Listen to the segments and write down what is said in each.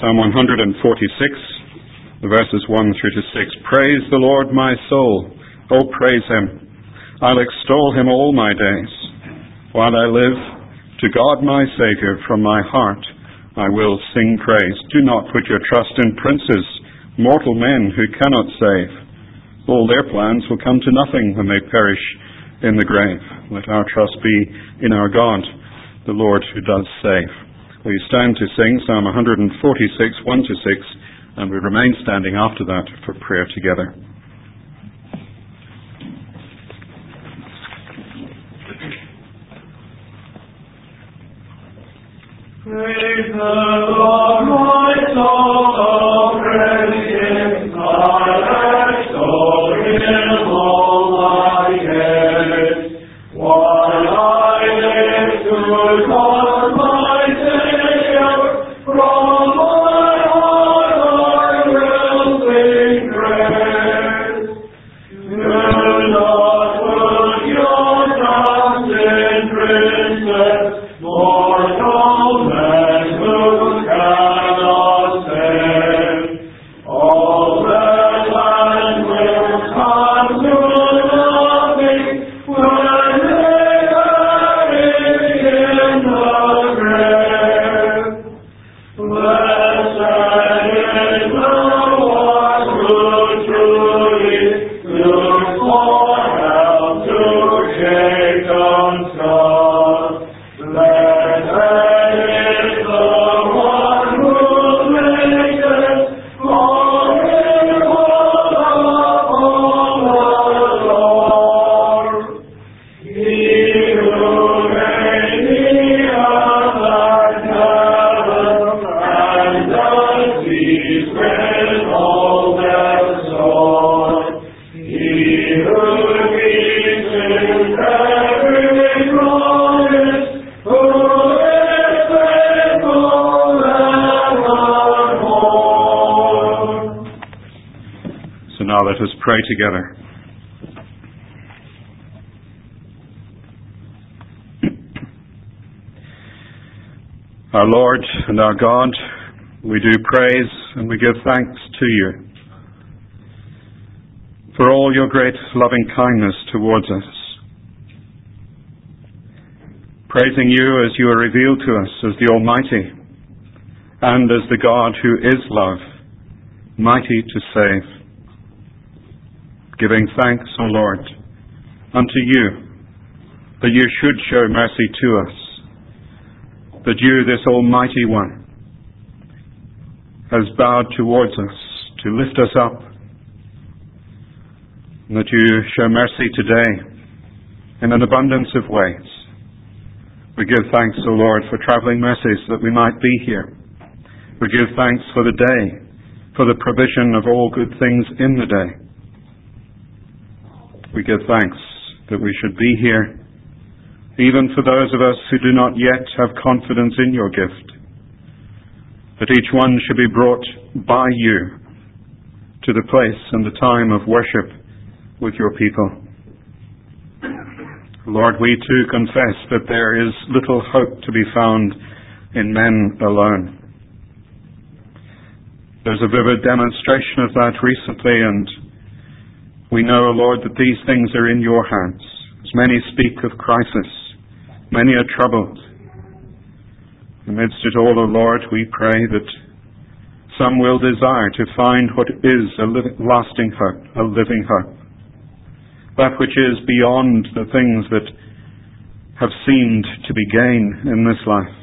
Psalm 146, verses 1 through to 6. Praise the Lord, my soul. Oh, praise him. I'll extol him all my days. While I live, to God my Saviour, from my heart I will sing praise. Do not put your trust in princes, mortal men who cannot save. All their plans will come to nothing when they perish in the grave. Let our trust be in our God, the Lord who does save. We stand to sing Psalm 146, 1 to 6, and we remain standing after that for prayer together. Praise the Lord, my soul, praise him, I extol him all my days. While I live to God my Savior, from my heart I will sing praise. Do not put your trust in princes, mortal men who cannot save. All their land will come to nothing when they perish in the grave. Blessed is the one who truly looks for help to Jacob's God. Blessed is the one who maketh all his hope upon the Lord. He who made the earth and heaven and the seas with all their store. He who keeps his every promise, who is faithful evermore. So now let us pray together. Our Lord and our God, we do praise and we give thanks to you for all your great loving kindness towards us. Praising you as you are revealed to us as the Almighty and as the God who is love, mighty to save. Giving thanks, O Lord, unto you that you should show mercy to us, that you, this Almighty One, has bowed towards us to lift us up, and that you show mercy today in an abundance of ways. We give thanks, O Lord, for travelling mercies that we might be here. We give thanks for the day, for the provision of all good things in the day. We give thanks that we should be here, even for those of us who do not yet have confidence in your gift, that each one should be brought by you to the place and the time of worship with your people. Lord, we too confess that there is little hope to be found in men alone. There's a vivid demonstration of that recently, and we know, Lord, that these things are in your hands. As many speak of crisis, many are troubled. Amidst it all, O Lord, we pray that some will desire to find what is a lasting hope, a living hope, that which is beyond the things that have seemed to be gain in this life.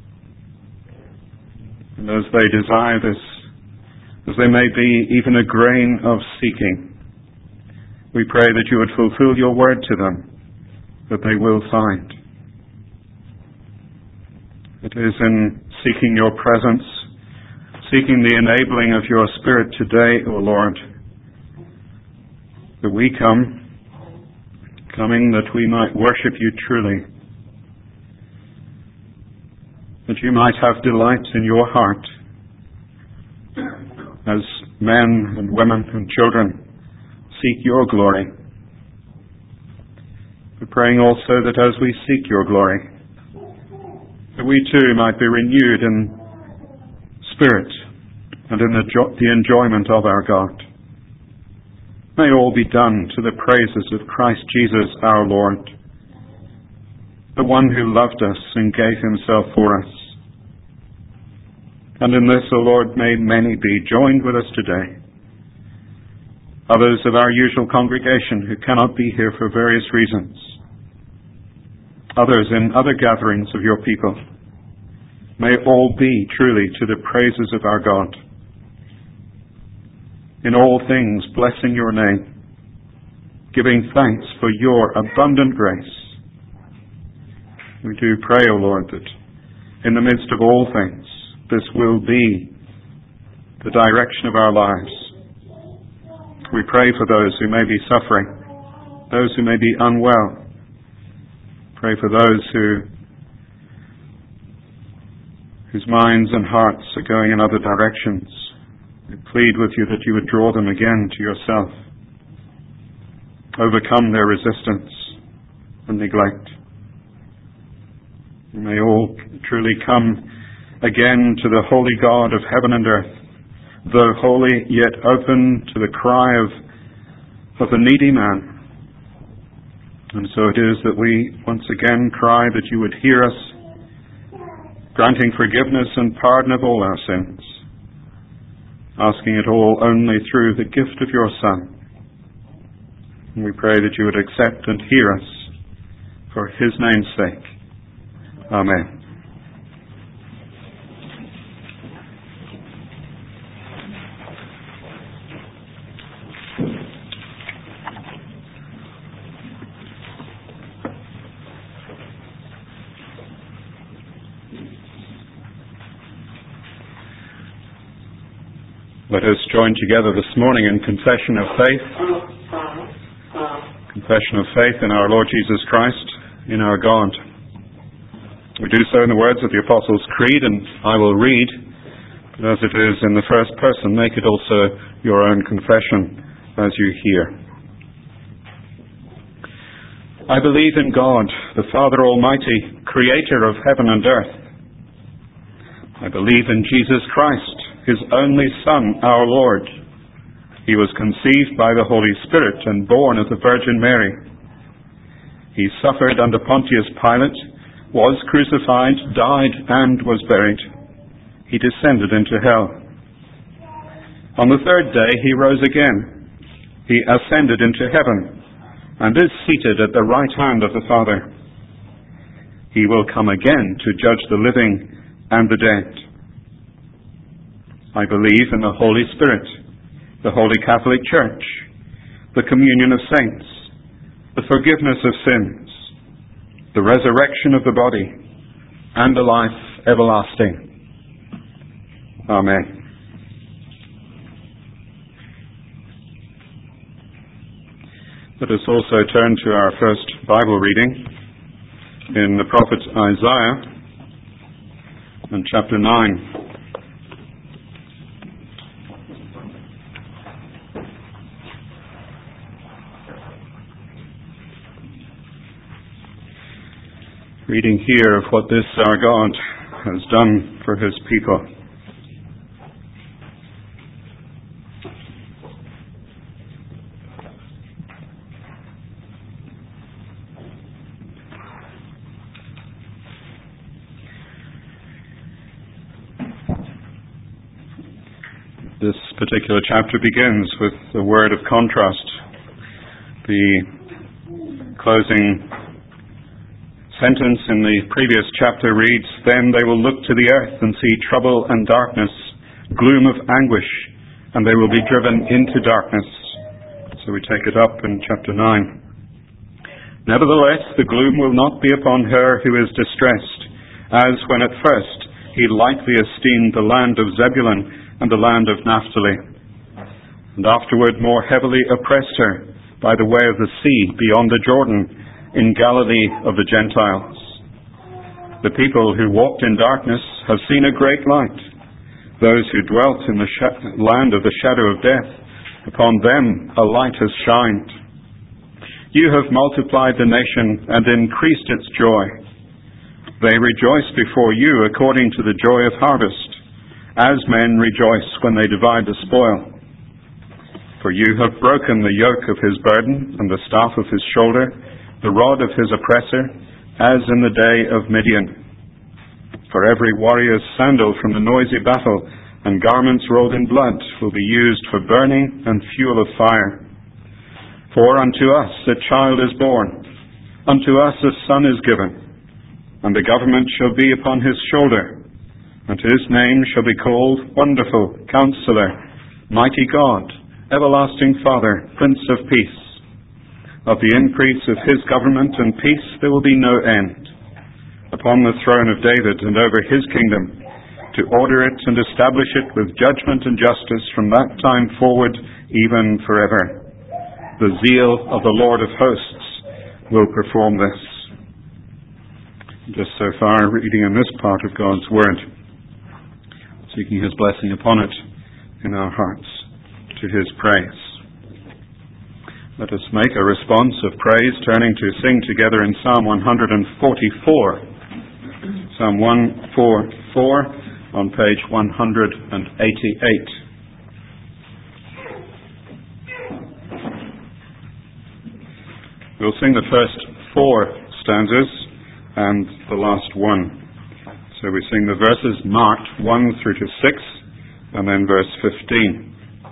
And as they desire this, as there may be even a grain of seeking, we pray that you would fulfill your word to them, that they will find. It is in seeking your presence, seeking the enabling of your Spirit today, O Lord, that we coming that we might worship you truly, that you might have delight in your heart as men and women and children seek your glory. We're praying also that as we seek your glory, that we too might be renewed in spirit and in the enjoyment of our God. May all be done to the praises of Christ Jesus our Lord, the one who loved us and gave himself for us. And in this, O Lord, may many be joined with us today. Others of our usual congregation who cannot be here for various reasons. Others in other gatherings of your people. May all be truly to the praises of our God. In all things, blessing your name, giving thanks for your abundant grace. We do pray, O Lord, that in the midst of all things, this will be the direction of our lives. We pray for those who may be suffering, those who may be unwell. Pray for those whose minds and hearts are going in other directions. We plead with you that you would draw them again to yourself. Overcome their resistance and neglect. May all truly come again to the holy God of heaven and earth, though holy, yet open to the cry of the needy man. And so it is that we once again cry that you would hear us, granting forgiveness and pardon of all our sins, asking it all only through the gift of your Son. And we pray that you would accept and hear us for his name's sake. Amen. Let us join together this morning in confession of faith. Confession of faith in our Lord Jesus Christ, in our God. We do so in the words of the Apostles' Creed, and I will read, but as it is in the first person, make it also your own confession as you hear. I believe in God, the Father Almighty, creator of heaven and earth. I believe in Jesus Christ, his only Son, our Lord. He was conceived by the Holy Spirit and born of the Virgin Mary. He suffered under Pontius Pilate, was crucified, died, and was buried. He descended into hell. On the third day he rose again. He ascended into heaven and is seated at the right hand of the Father. He will come again to judge the living and the dead. I believe in the Holy Spirit, the Holy Catholic Church, the communion of saints, the forgiveness of sins, the resurrection of the body, and the life everlasting. Amen. Let us also turn to our first Bible reading in the prophet Isaiah in chapter 9. Reading here of what this our God has done for his people. This particular chapter begins with a word of contrast. The closing sentence in the previous chapter reads, "Then they will look to the earth and see trouble and darkness, gloom of anguish, and they will be driven into darkness." So we take it up in chapter 9. "Nevertheless, the gloom will not be upon her who is distressed, as when at first he lightly esteemed the land of Zebulun and the land of Naphtali, and afterward more heavily oppressed her by the way of the sea beyond the Jordan, in Galilee of the Gentiles. The people who walked in darkness have seen a great light. Those who dwelt in the land of the shadow of death, upon them a light has shined. You have multiplied the nation and increased its joy. They rejoice before you according to the joy of harvest, as men rejoice when they divide the spoil. For you have broken the yoke of his burden and the staff of his shoulder, the rod of his oppressor, as in the day of Midian. For every warrior's sandal from the noisy battle and garments rolled in blood will be used for burning and fuel of fire. For unto us a child is born, unto us a son is given, and the government shall be upon his shoulder, and his name shall be called Wonderful, Counselor, Mighty God, Everlasting Father, Prince of Peace. Of the increase of his government and peace there will be no end, upon the throne of David and over his kingdom, to order it and establish it with judgment and justice from that time forward, even forever. The zeal of the Lord of hosts will perform this. Just so far, reading in this part of God's Word, seeking his blessing upon it in our hearts to his praise. Let us make a response of praise, turning to sing together in Psalm 144. Psalm 144 on page 188. We'll sing the first 4 stanzas and the last one. So we sing the verses marked 1 through to 6 and then verse 15.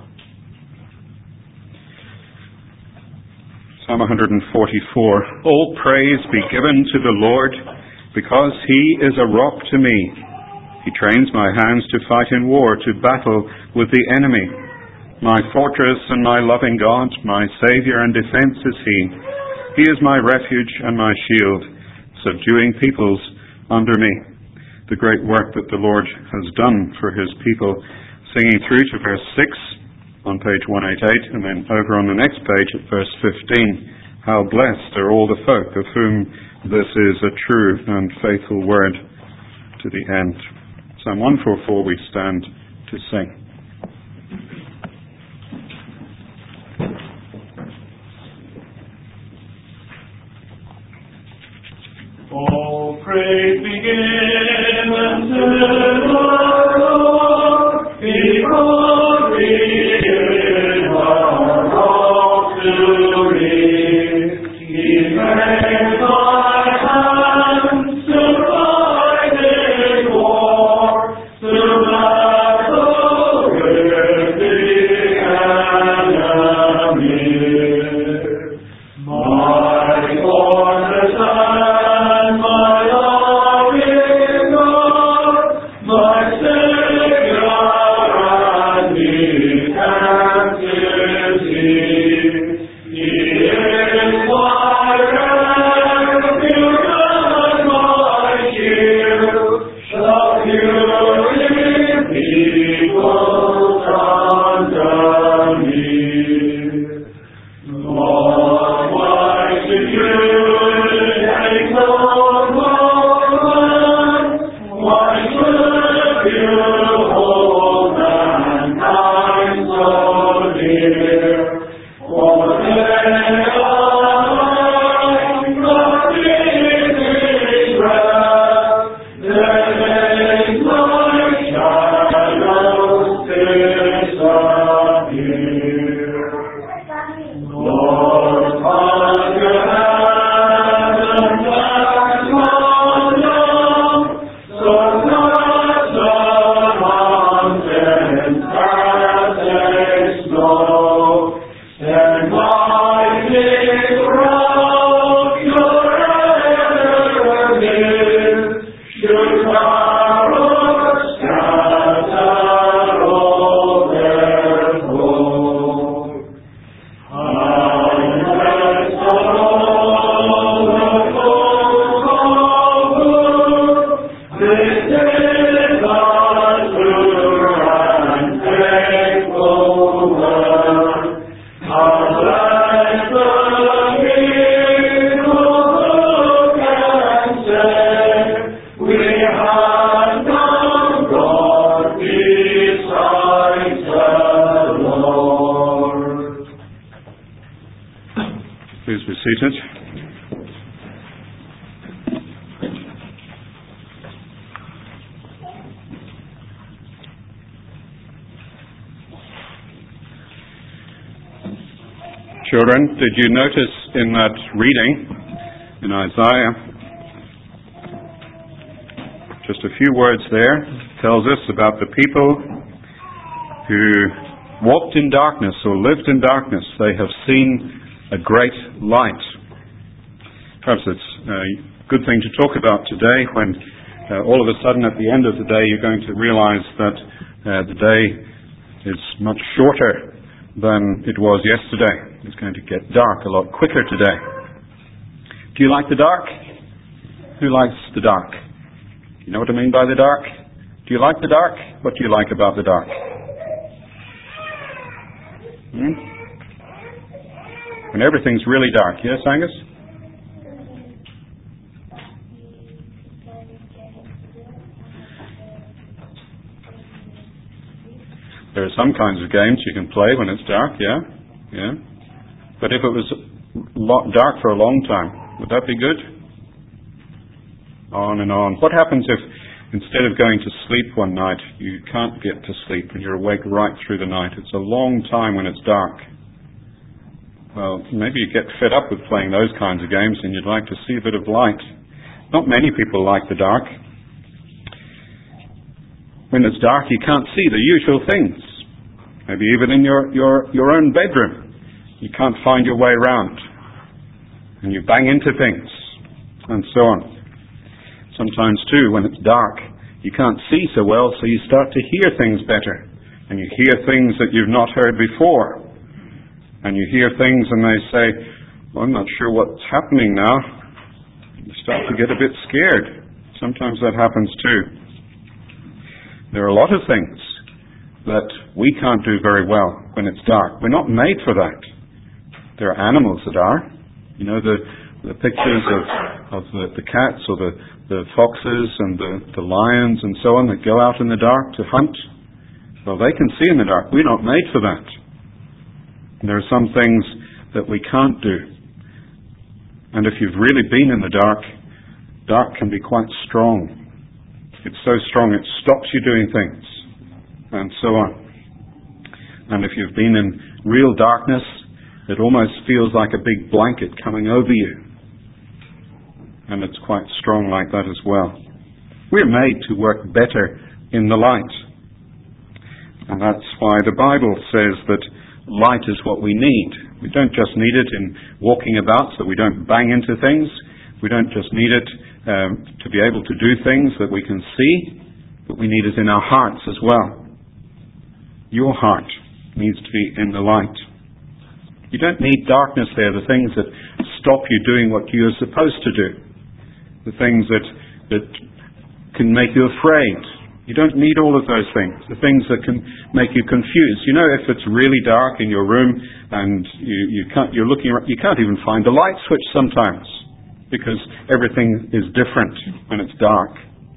Psalm 144. All praise be given to the Lord, because he is a rock to me. He trains my hands to fight in war, to battle with the enemy. My fortress and my loving God, my Saviour and defence is he. He is my refuge and my shield, subduing peoples under me. The great work that the Lord has done for his people. Singing through to verse 6 on page 188, and then over on the next page at verse 15. How blessed are all the folk of whom this is a true and faithful word to the end. Psalm 144 we stand to sing. All praise be given to the Lord, because he is our rock to me. He makes my hands to fight in war, to battle with the enemy. My fortress and my loving God, my Savior and defense is he. He is my refuge and my shield, subduing peoples under me. Lord, why should you take no one? Why should you hold mankind so dear? For they are not in Israel, they like shadows disappear. Lord, on your heavens and on down, so that the mountains as they snow, and mighty rock your enemies, should arrows scatter all their foes. Please be seated. Children, did you notice in that reading in Isaiah, just a few words there, tells us about the people who walked in darkness or lived in darkness. They have seen a great light. Perhaps it's a good thing to talk about today when all of a sudden at the end of the day you're going to realize that the day is much shorter than it was yesterday. It's going to get dark a lot quicker today. Do you like the dark? Who likes the dark? You know what I mean by the dark? Do you like the dark? What do you like about the dark? When everything's really dark. Yes, Angus? There are some kinds of games you can play when it's dark, yeah. But if it was dark for a long time, would that be good? On and on. What happens if instead of going to sleep one night, you can't get to sleep and you're awake right through the night? It's a long time when it's dark. Well, maybe you get fed up with playing those kinds of games and you'd like to see a bit of light. Not many people like the dark. When it's dark, you can't see the usual things. Maybe even in your own bedroom, you can't find your way around. And you bang into things, and so on. Sometimes, too, when it's dark, you can't see so well, so you start to hear things better. And you hear things that you've not heard before. And you hear things and they say, well, I'm not sure what's happening now. You start to get a bit scared. Sometimes that happens, too. There are a lot of things that we can't do very well when it's dark. We're not made for that. There are animals that are. You know, the pictures of the cats or the foxes and the lions and so on that go out in the dark to hunt. Well, they can see in the dark. We're not made for that. And there are some things that we can't do. And if you've really been in the dark, dark can be quite strong. It's so strong it stops you doing things, and so on. And if you've been in real darkness, it almost feels like a big blanket coming over you. And it's quite strong like that as well. We're made to work better in the light. And that's why the Bible says that light is what we need. We don't just need it in walking about so we don't bang into things. We don't just need it to be able to do things that we can see, but we need it in our hearts as well. Your heart needs to be in the light. You don't need darkness there, the things that stop you doing what you're supposed to do, the things that can make you afraid. You don't need all of those things, the things that can make you confused. You know, if it's really dark in your room and you can't even find the light switch sometimes, because everything is different when it's dark.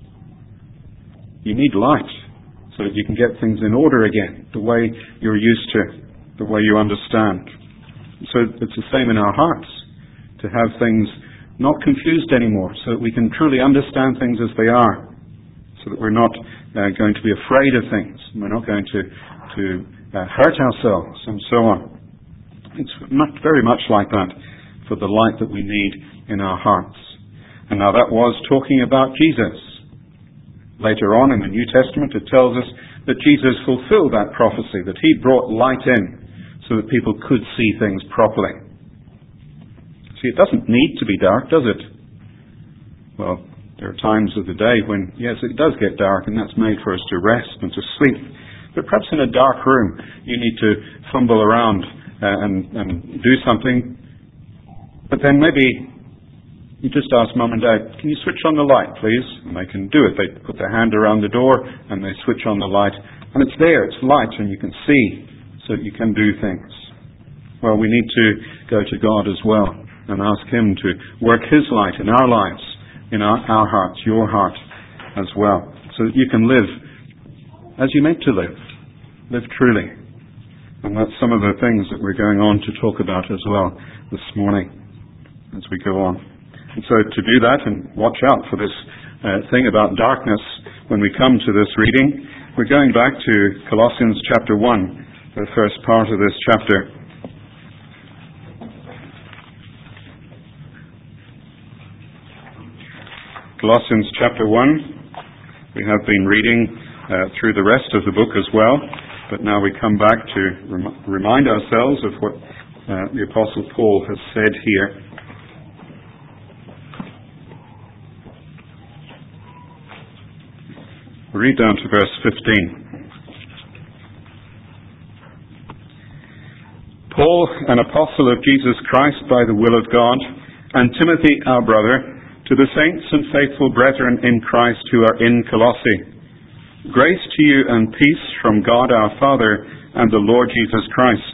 You need light so that you can get things in order again, the way you're used to, the way you understand. So it's the same in our hearts, to have things not confused anymore, so that we can truly understand things as they are, so that we're not going to be afraid of things, and we're not going to hurt ourselves, and so on. It's very much like that for the light that we need in our hearts. And now that was talking about Jesus. Later on in the New Testament it tells us that Jesus fulfilled that prophecy, that he brought light in so that people could see things properly. See, it doesn't need to be dark, does it? Well, there are times of the day when, yes, it does get dark, and that's made for us to rest and to sleep. But perhaps in a dark room you need to fumble around and do something. But then maybe you just ask Mum and Dad, can you switch on the light, please? And they can do it. They put their hand around the door and they switch on the light. And it's there, it's light, and you can see, so that you can do things. Well, we need to go to God as well and ask him to work his light in our lives, in our hearts, your heart as well, so that you can live as you're meant to live truly. And that's some of the things that we're going on to talk about as well this morning as we go on. And so to do that, and watch out for this thing about darkness when we come to this reading, we're going back to Colossians chapter 1, the first part of this chapter. Colossians chapter 1. We have been reading through the rest of the book as well, but now we come back to remind ourselves of what the Apostle Paul has said here. We read down to verse 15. Paul, an apostle of Jesus Christ by the will of God, and Timothy, our brother, to the saints and faithful brethren in Christ who are in Colossae. Grace to you and peace from God our Father and the Lord Jesus Christ.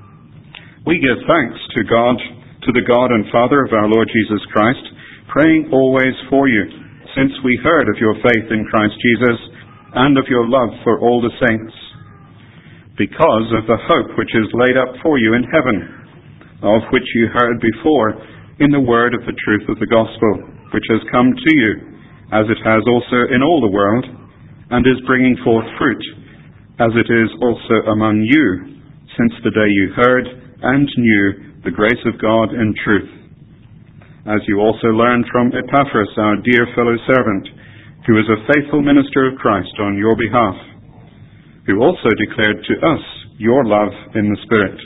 We give thanks to God, to the God and Father of our Lord Jesus Christ, praying always for you, since we heard of your faith in Christ Jesus and of your love for all the saints, because of the hope which is laid up for you in heaven, of which you heard before in the word of the truth of the gospel, which has come to you, as it has also in all the world, and is bringing forth fruit, as it is also among you, since the day you heard and knew the grace of God in truth. As you also learned from Epaphras, our dear fellow servant, who is a faithful minister of Christ on your behalf, who also declared to us your love in the Spirit.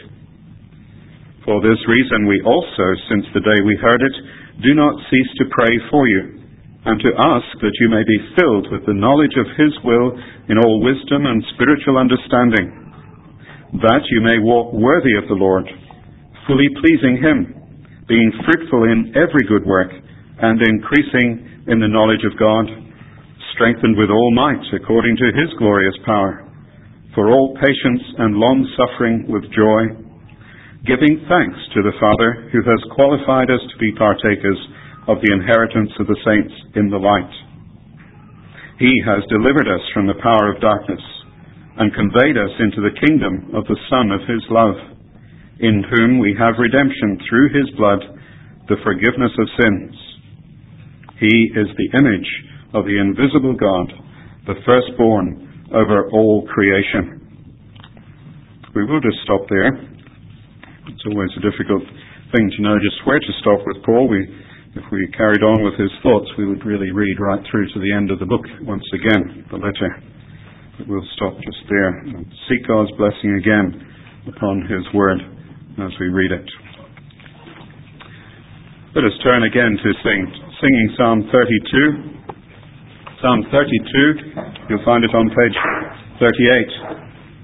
For this reason we also, since the day we heard it, do not cease to pray for you, and to ask that you may be filled with the knowledge of His will in all wisdom and spiritual understanding, that you may walk worthy of the Lord, fully pleasing Him, being fruitful in every good work, and increasing in the knowledge of God, strengthened with all might according to His glorious power, for all patience and long-suffering with joy, giving thanks to the Father who has qualified us to be partakers of the inheritance of the saints in the light. He has delivered us from the power of darkness and conveyed us into the kingdom of the Son of His love, in whom we have redemption through His blood, the forgiveness of sins. He is the image of the invisible God, the firstborn over all creation. We will just stop there. It's always a difficult thing to know just where to stop with Paul. If we carried on with his thoughts, we would really read right through to the end of the book once again, the letter. But we'll stop just there and seek God's blessing again upon His word as we read it. Let us turn again to singing Psalm 32. Psalm 32, you'll find it on page 38.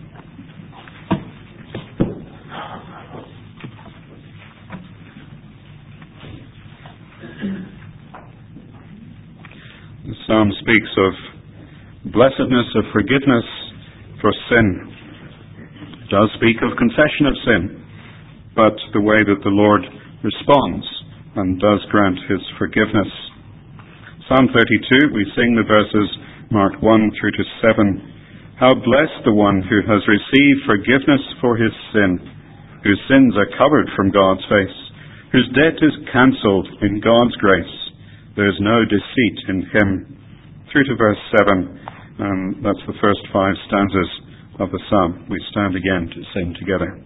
The psalm speaks of blessedness, of forgiveness for sin. It does speak of confession of sin, but the way that the Lord responds and does grant His forgiveness. Psalm 32, we sing the verses marked 1 through to 7. How blessed the one who has received forgiveness for his sin, whose sins are covered from God's face, whose debt is cancelled in God's grace. There is no deceit in Him. Through to verse 7, that's the first 5 stanzas of the psalm. We stand again to sing together.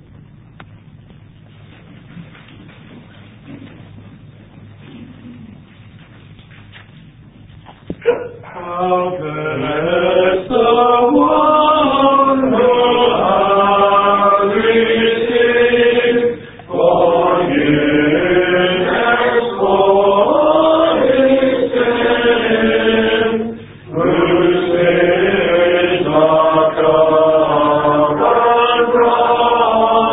How blessed the one who has received forgiveness for his sin, whose sins are covered from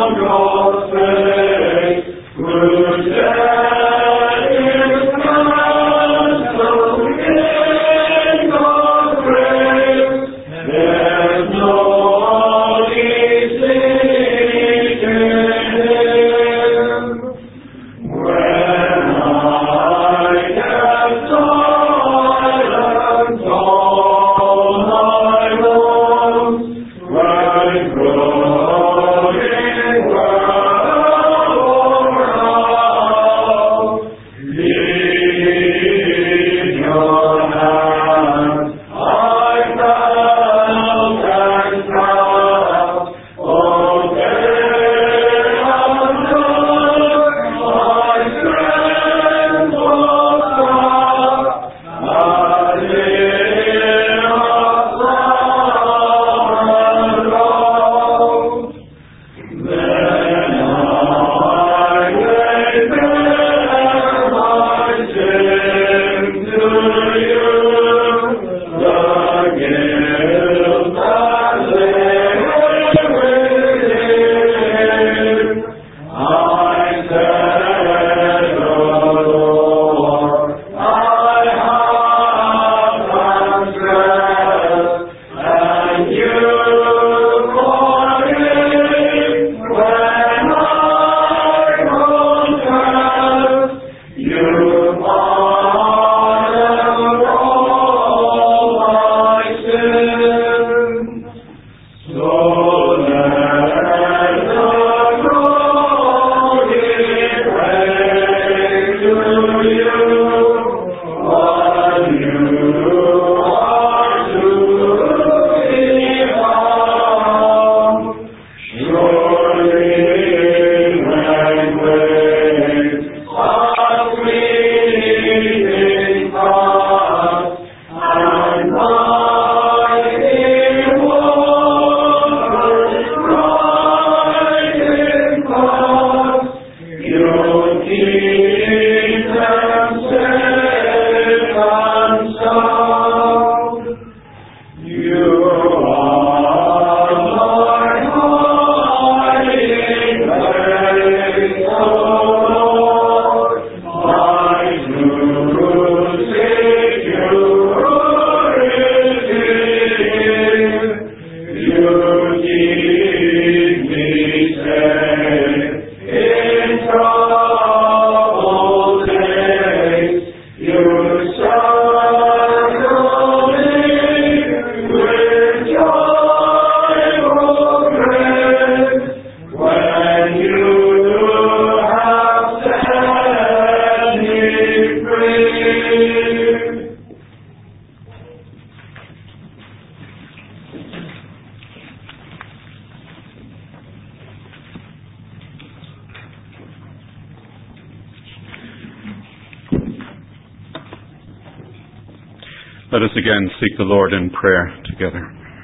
Let us again seek the Lord in prayer together.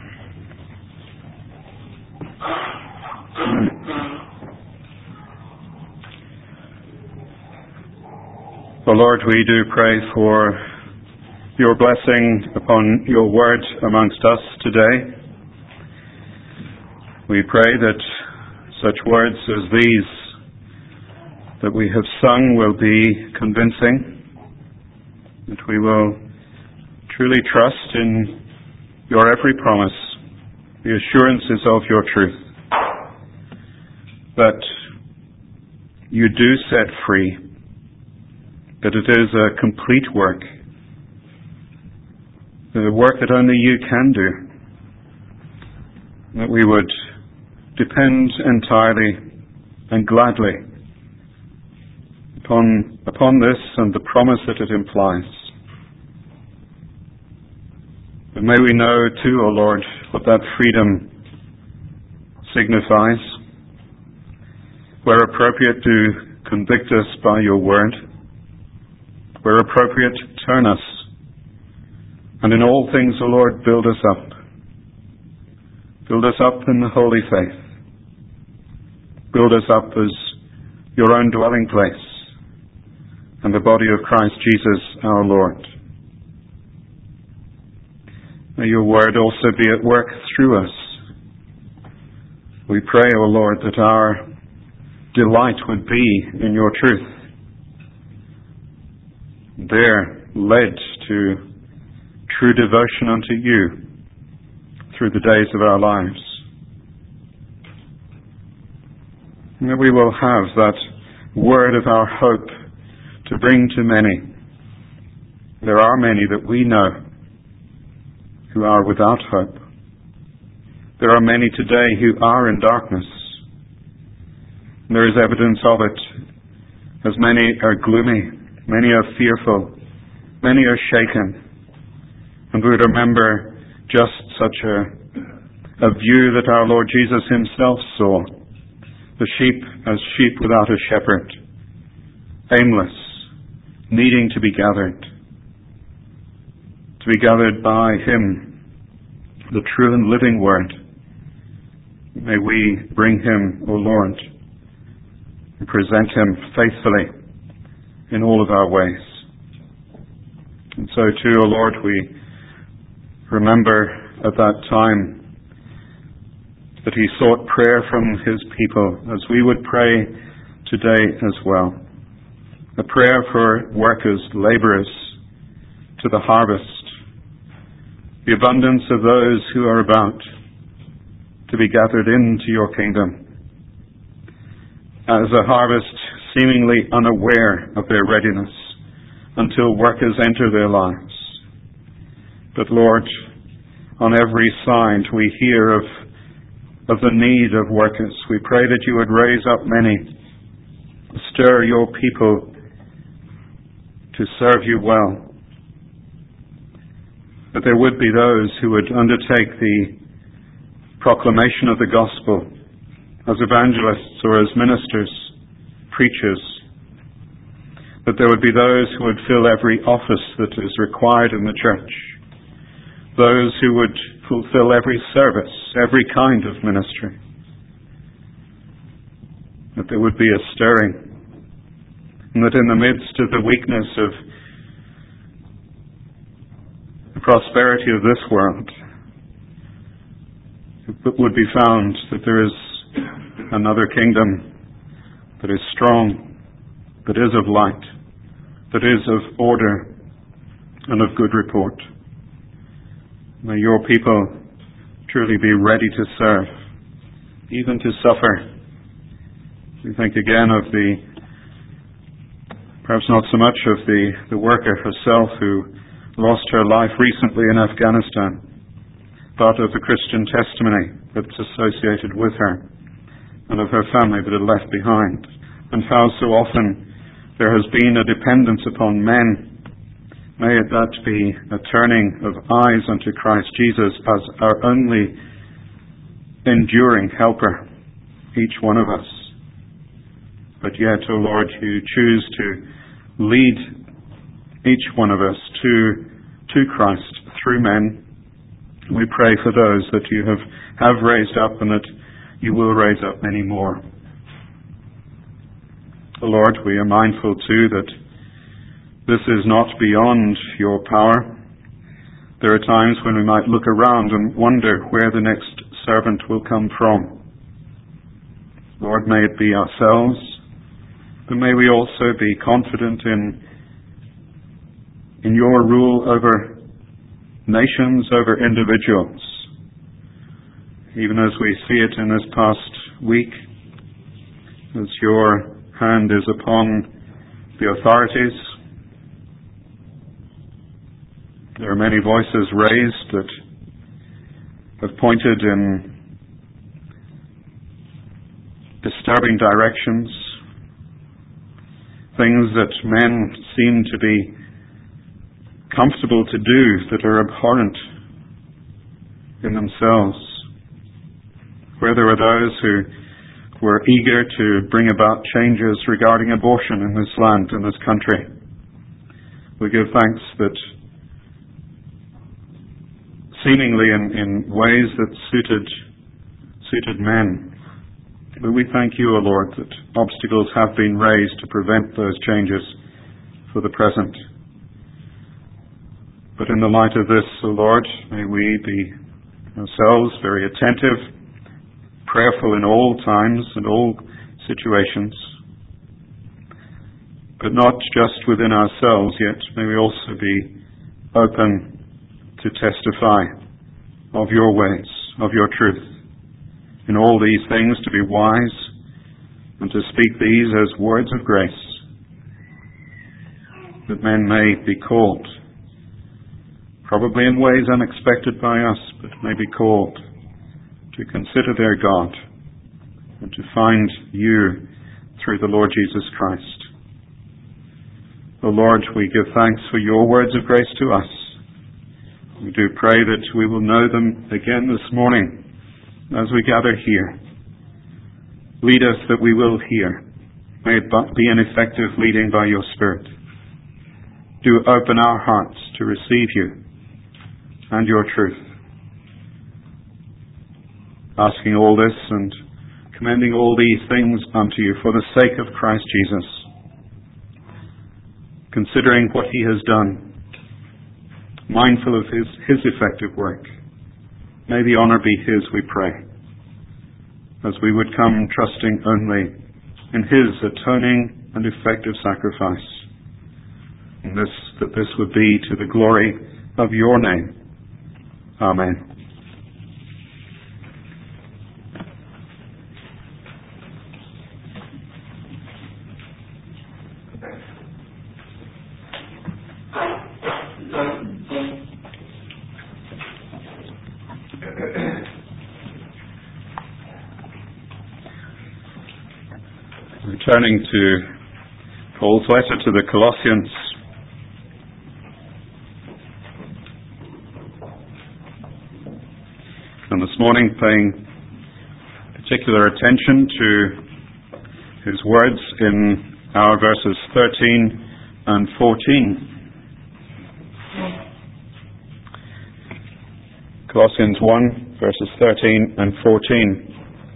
O Lord, we do pray for your blessing upon your word amongst us today. We pray that such words as these that we have sung will be convincing, that we will truly trust in your every promise, the assurances of your truth, that you do set free, that it is a complete work, the work that only you can do, that we would depend entirely and gladly upon this and the promise that it implies. But may we know too, O Lord, what that freedom signifies. Where appropriate, do convict us by your word. Where appropriate, turn us. And in all things, O Lord, build us up. Build us up in the holy faith. Build us up as your own dwelling place and the body of Christ Jesus our Lord. May your word also be at work through us. We pray, O Lord, that our delight would be in your truth. There, led to true devotion unto you through the days of our lives. And that we will have that word of our hope to bring to many. There are many that we know who are without hope. There are many today who are in darkness. There is evidence of it, as many are gloomy, many are fearful, many are shaken. And we would remember just such a view that our Lord Jesus himself saw, the sheep as sheep without a shepherd, aimless, needing to be gathered by him, the true and living word. May we bring him, O Lord, and present him faithfully in all of our ways. And so too, O Lord, we remember at that time that he sought prayer from his people, as we would pray today as well. A prayer for workers, laborers to the harvest, the abundance of those who are about to be gathered into your kingdom. As a harvest seemingly unaware of their readiness until workers enter their lives. But Lord, on every side we hear of of the need of workers. We pray that you would raise up many, stir your people to serve you well, that there would be those who would undertake the proclamation of the gospel as evangelists or as ministers, preachers, that there would be those who would fill every office that is required in the church, those who would fulfill every service, every kind of ministry, that there would be a stirring, and that in the midst of the weakness of the prosperity of this world, it would be found that there is another kingdom that is strong, that is of light, that is of order and of good report. May your people truly be ready to serve, even to suffer. We think again of perhaps not so much of the worker herself who lost her life recently in Afghanistan, but of the Christian testimony that's associated with her and of her family that are left behind, and how so often there has been a dependence upon men. May that be a turning of eyes unto Christ Jesus as our only enduring helper, each one of us. But yet, O Lord, you choose to lead each one of us to Christ through men. We pray for those that you have raised up and that you will raise up many more. Lord, we are mindful too that this is not beyond your power. There are times when we might look around and wonder where the next servant will come from. Lord, may it be ourselves, but may we also be confident in your rule over nations, over individuals. Even as we see it in this past week, as your hand is upon the authorities, there are many voices raised that have pointed in disturbing directions, things that men seem to be comfortable to do that are abhorrent in themselves, where there are those who were eager to bring about changes regarding abortion in this land, in this country. We give thanks that seemingly in ways that suited men, but we thank you, O Lord, that obstacles have been raised to prevent those changes for the present. But in the light of this, O Lord, may we be ourselves very attentive, prayerful in all times and all situations, but not just within ourselves, yet may we also be open to testify of your ways, of your truth. In all these things to be wise and to speak these as words of grace, that men may be called, probably in ways unexpected by us, but may be called to consider their God and to find you through the Lord Jesus Christ. O Lord, we give thanks for your words of grace to us. We do pray that we will know them again this morning as we gather here. Lead us that we will hear. May it be an effective leading by your Spirit. Do open our hearts to receive you and your truth. Asking all this and commending all these things unto you for the sake of Christ Jesus, considering what he has done, mindful of his effective work. May the honor be his, we pray, as we would come trusting only in his atoning and effective sacrifice, and that this would be to the glory of your name. Amen. Returning to Paul's letter to the Colossians. And this morning paying particular attention to his words in our verses 13 and 14. Colossians 1, verses 13 and 14.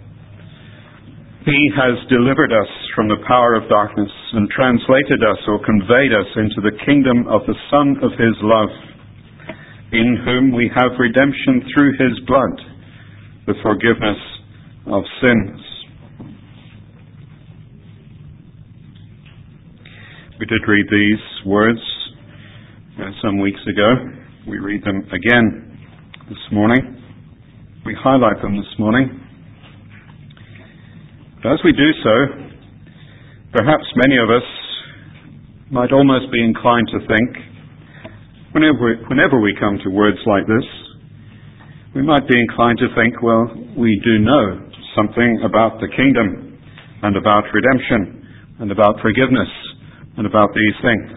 He has delivered us from the power of darkness and translated us or conveyed us into the kingdom of the Son of His love, in whom we have redemption through His blood, the forgiveness of sins. We did read these words some weeks ago. We read them again this morning. We highlight them this morning. As we do so, perhaps many of us might almost be inclined to think, whenever we come to words like this, we might be inclined to think, well, we do know something about the kingdom and about redemption and about forgiveness and about these things.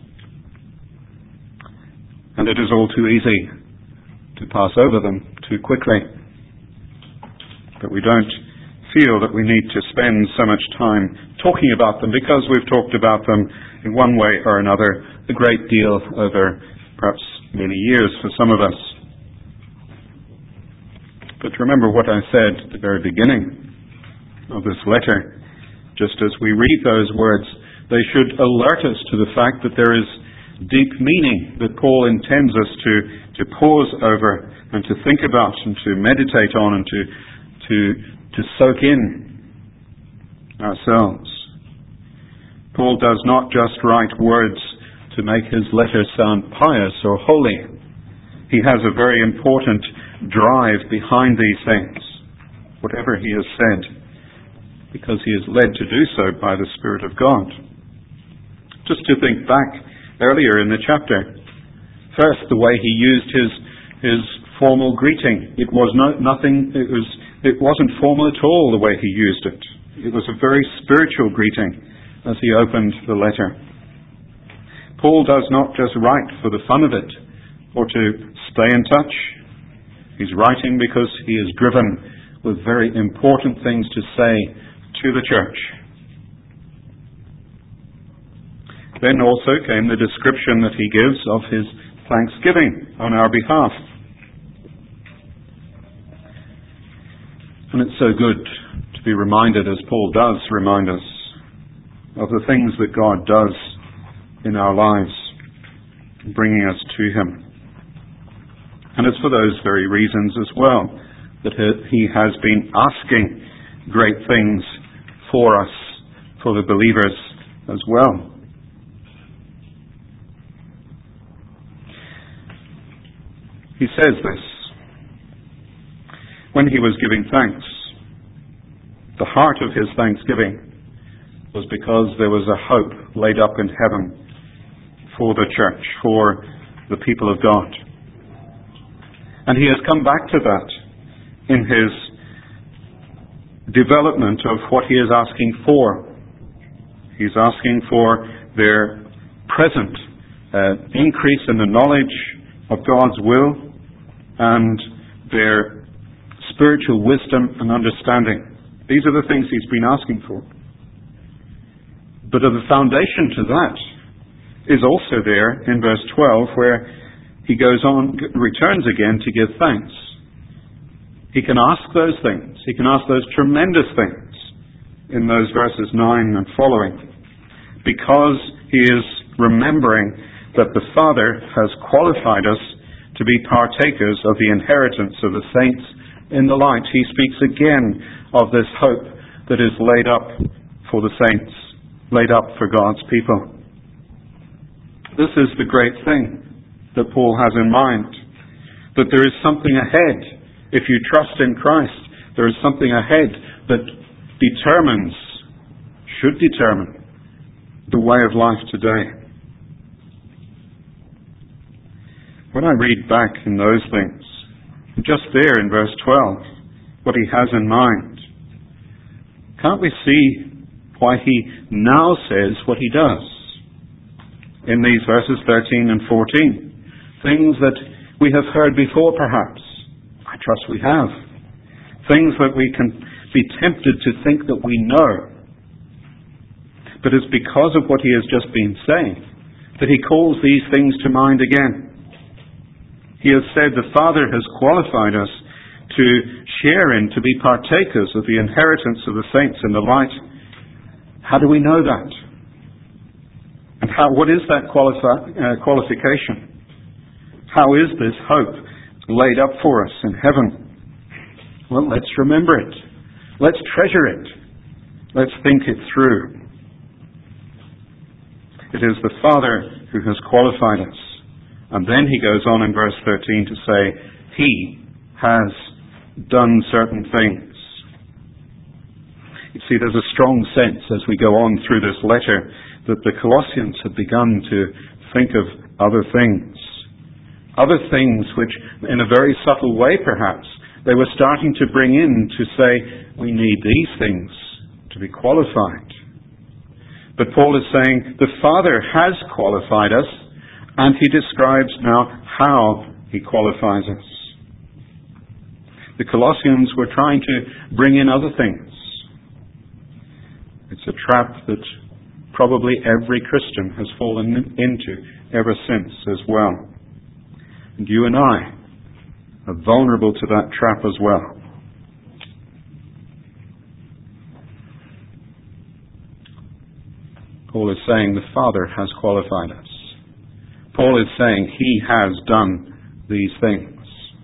And it is all too easy to pass over them too quickly. But we don't feel that we need to spend so much time talking about them because we've talked about them in one way or another a great deal over perhaps many years for some of us. But remember what I said at the very beginning of this letter. Just as we read those words, they should alert us to the fact that there is deep meaning that Paul intends us to pause over and to think about and to meditate on and to soak in ourselves. Paul does not just write words to make his letter sound pious or holy. He has a very important drive behind these things, whatever he has said, because he is led to do so by the Spirit of God. Just to think back earlier in the chapter, first the way he used his formal greeting. It wasn't formal at all the way he used it. It was a very spiritual greeting as he opened the letter. Paul does not just write for the fun of it or to stay in touch. He's writing because he is driven with very important things to say to the church. Then also came the description that he gives of his thanksgiving on our behalf. And it's so good to be reminded, as Paul does remind us, of the things that God does in our lives, bringing us to Him. And it's for those very reasons as well that He has been asking great things for us, for the believers as well. He says this when he was giving thanks. The heart of his thanksgiving was because there was a hope laid up in heaven for the church, for the people of God. And he has come back to that in his development of what he is asking for. He's asking for their present increase in the knowledge of God's will and their spiritual wisdom and understanding. These are the things he's been asking for. But the foundation to that is also there in verse 12, where he goes on, returns again to give thanks. He can ask those things. He can ask those tremendous things in those verses 9 and following, because he is remembering that the Father has qualified us to be partakers of the inheritance of the saints in the light. He speaks again of this hope that is laid up for the saints, laid up for God's people. This is the great thing that Paul has in mind, that there is something ahead. If you trust in Christ, there is something ahead that should determine the way of life today. When I read back in those things, just there in verse 12, what he has in mind, can't we see why he now says what he does. In these verses 13 and 14, things that we have heard before perhaps. I trust we have. Things that we can be tempted to think that we know. But it's because of what he has just been saying that he calls these things to mind again. He has said the Father has qualified us to share in, to be partakers of the inheritance of the saints in the light. How do we know that? And what is that qualification? How is this hope laid up for us in heaven? Well, let's remember it. Let's treasure it. Let's think it through. It is the Father who has qualified us. And then he goes on in verse 13 to say, he has done certain things. You see, there's a strong sense as we go on through this letter that the Colossians had begun to think of other things. Other things which, in a very subtle way perhaps, they were starting to bring in to say, we need these things to be qualified. But Paul is saying the Father has qualified us, and he describes now how he qualifies us. The Colossians were trying to bring in other things. It's a trap that probably every Christian has fallen into ever since as well. And you and I are vulnerable to that trap as well. Paul is saying the Father has qualified us. Paul is saying he has done these things.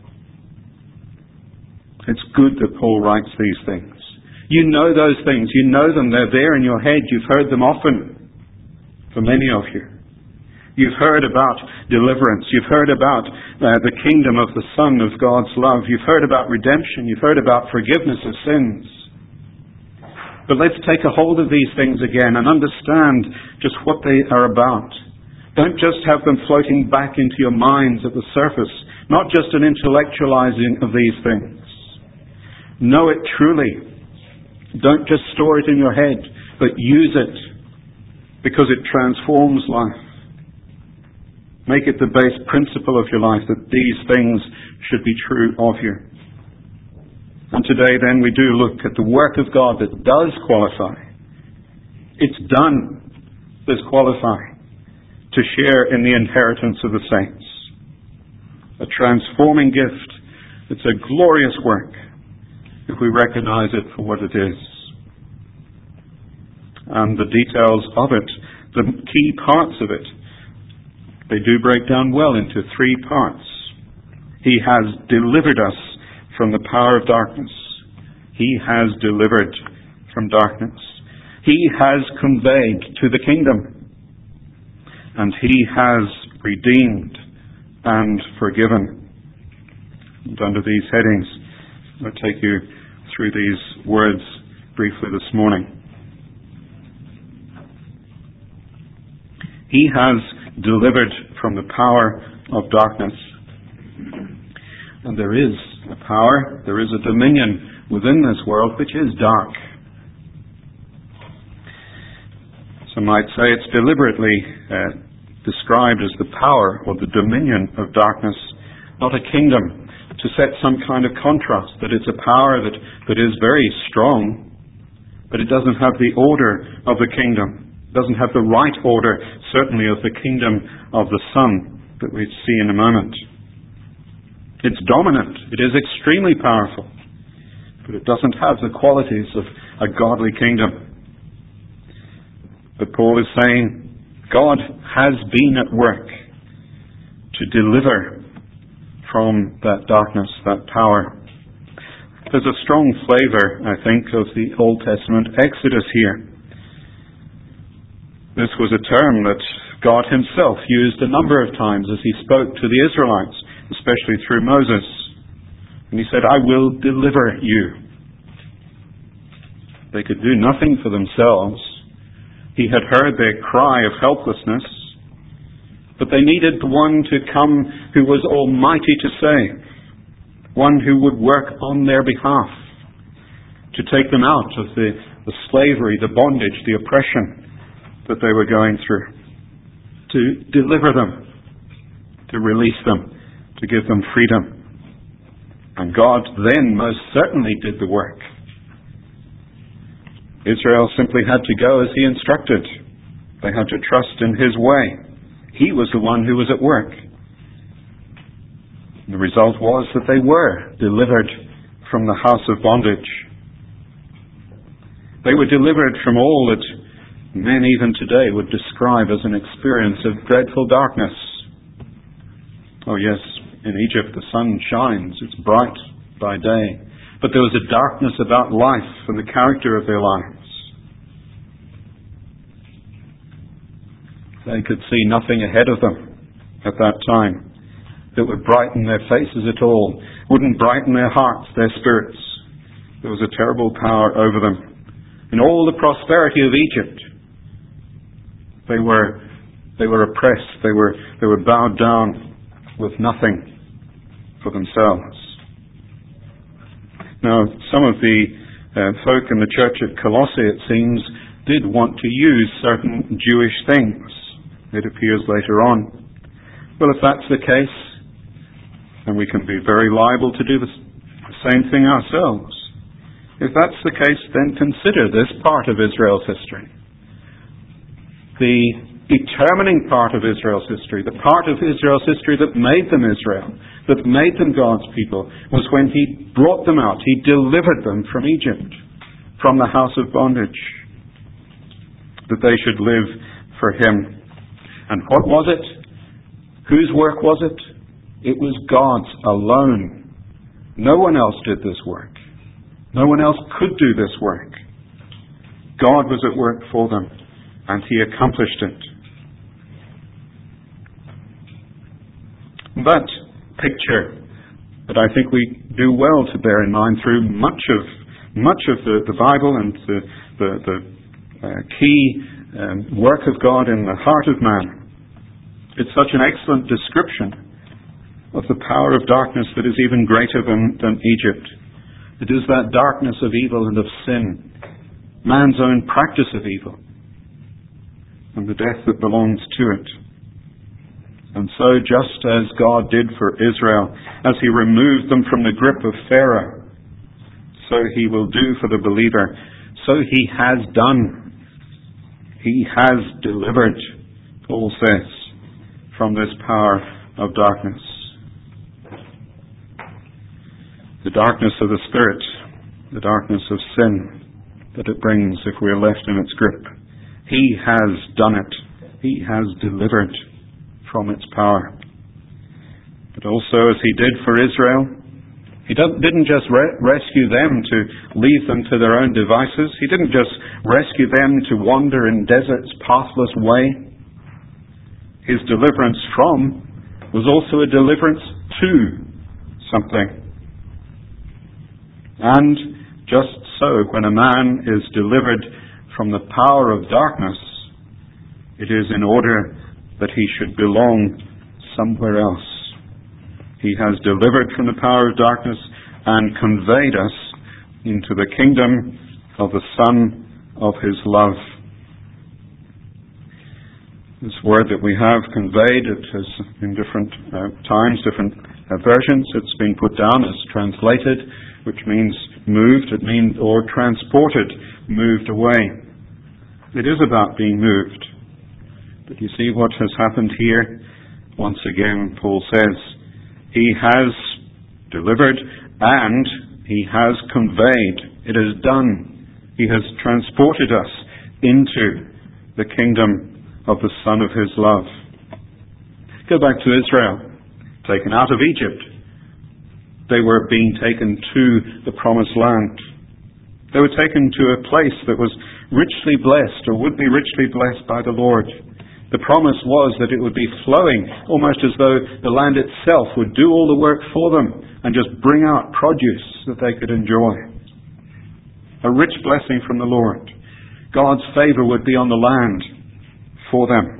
It's good that Paul writes these things. You know those things. You know them. They're there in your head. You've heard them often, for many of you. You've heard about deliverance. You've heard about the kingdom of the Son of God's love. You've heard about redemption. You've heard about forgiveness of sins. But let's take a hold of these things again and understand just what they are about. Don't just have them floating back into your minds at the surface, not just an intellectualizing of these things. Know it truly. Don't just store it in your head, but use it because it transforms life. Make it the base principle of your life that these things should be true of you. And today then we do look at the work of God that does qualify. It's done, this qualifying, to share in the inheritance of the saints. A transforming gift. It's a glorious work if we recognize it for what it is. And the details of it, the key parts of it, they do break down well into three parts. He has delivered us from the power of darkness. He has delivered from darkness. He has conveyed to the kingdom. And he has redeemed and forgiven. And under these headings, I'll take you through these words briefly this morning. He has delivered from the power of darkness. And there is a power, there is a dominion within this world which is dark. Some might say it's deliberately described as the power or the dominion of darkness, not a kingdom, to set some kind of contrast, that it's a power that is very strong, but it doesn't have the order of the kingdom. It doesn't have the right order, certainly, of the kingdom of the Son that we see in a moment. It's dominant. It is extremely powerful. But it doesn't have the qualities of a godly kingdom. But Paul is saying, God has been at work to deliver from that darkness, that power. There's a strong flavor, I think, of the Old Testament Exodus here. This was a term that God himself used a number of times as he spoke to the Israelites, especially through Moses. And he said, I will deliver you. They could do nothing for themselves. He had heard their cry of helplessness, but they needed one to come who was almighty to save, one who would work on their behalf, to take them out of the the slavery, the bondage, the oppression that they were going through, to deliver them, to release them, to give them freedom. And God then most certainly did the work. Israel simply had to go as He instructed. They had to trust in His way. He was the one who was at work. And the result was that they were delivered from the house of bondage. They were delivered from all that men even today would describe as an experience of dreadful darkness. Oh yes, in Egypt the sun shines, it's bright by day, but there was a darkness about life and the character of their lives. They could see nothing ahead of them at that time that would brighten their faces at all, wouldn't brighten their hearts, their spirits. There was a terrible power over them. In all the prosperity of Egypt, they were oppressed, they were bowed down with nothing for themselves. Now, some of the folk in the church at Colossae, it seems, did want to use certain Jewish things. It appears later on. Well, if that's the case, then we can be very liable to do the same thing ourselves. If that's the case, then consider this part of Israel's history. The determining part of Israel's history, the part of Israel's history that made them Israel, that made them God's people, was when He brought them out. He delivered them from Egypt, from the house of bondage, that they should live for Him. And what was it? Whose work was it? It was God's alone. No one else did this work. No one else could do this work. God was at work for them, and He accomplished it. That picture that I think we do well to bear in mind through much of the Bible and the key work of God in the heart of man. It's such an excellent description of the power of darkness that is even greater than Egypt. It is that darkness of evil and of sin, man's own practice of evil, and the death that belongs to it. And so, just as God did for Israel, as He removed them from the grip of Pharaoh, so He will do for the believer. So He has done. He has delivered, Paul says, from this power of darkness. The darkness of the Spirit, the darkness of sin that it brings if we are left in its grip. He has done it. He has delivered from its power. But also, as He did for Israel, He didn't just rescue them to leave them to their own devices. He didn't just rescue them to wander in desert's pathless way. His deliverance from was also a deliverance to something. And just so, when a man is delivered from the power of darkness, it is in order that he should belong somewhere else. He has delivered from the power of darkness and conveyed us into the kingdom of the Son of His love. This word that we have conveyed, it has in different times, different versions, it's been put down as translated, which means moved, it means, or transported, moved away. It is about being moved. But you see what has happened here? Once again, Paul says, He has delivered and He has conveyed. It is done. He has transported us into the kingdom of the Son of His love. Go back to Israel, taken out of Egypt. They were being taken to the promised land. They were taken to a place that was richly blessed, or would be richly blessed by the Lord. The promise was that it would be flowing, almost as though the land itself would do all the work for them and just bring out produce that they could enjoy. A rich blessing from the Lord. God's favor would be on the land for them.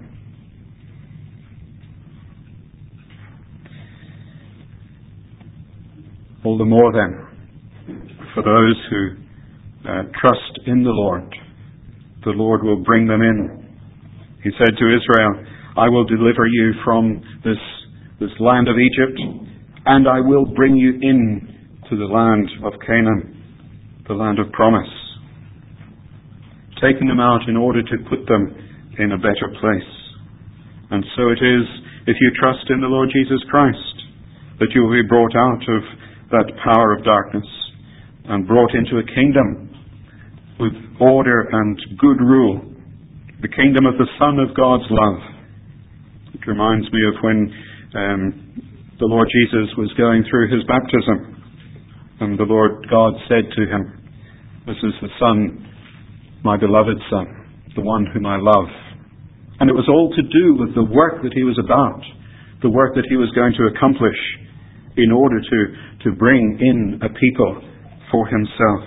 All the more then, for those who trust in the Lord will bring them in. He said to Israel, I will deliver you from this land of Egypt, and I will bring you in to the land of Canaan, the land of promise. Taking them out in order to put them in a better place. And so it is, if you trust in the Lord Jesus Christ, that you will be brought out of that power of darkness and brought into a kingdom with order and good rule, the kingdom of the Son of God's love. It reminds me of when the Lord Jesus was going through his baptism, and the Lord God said to him, this is the Son, my beloved Son, the one whom I love. And it was all to do with the work that he was about, the work that he was going to accomplish in order to bring in a people for himself.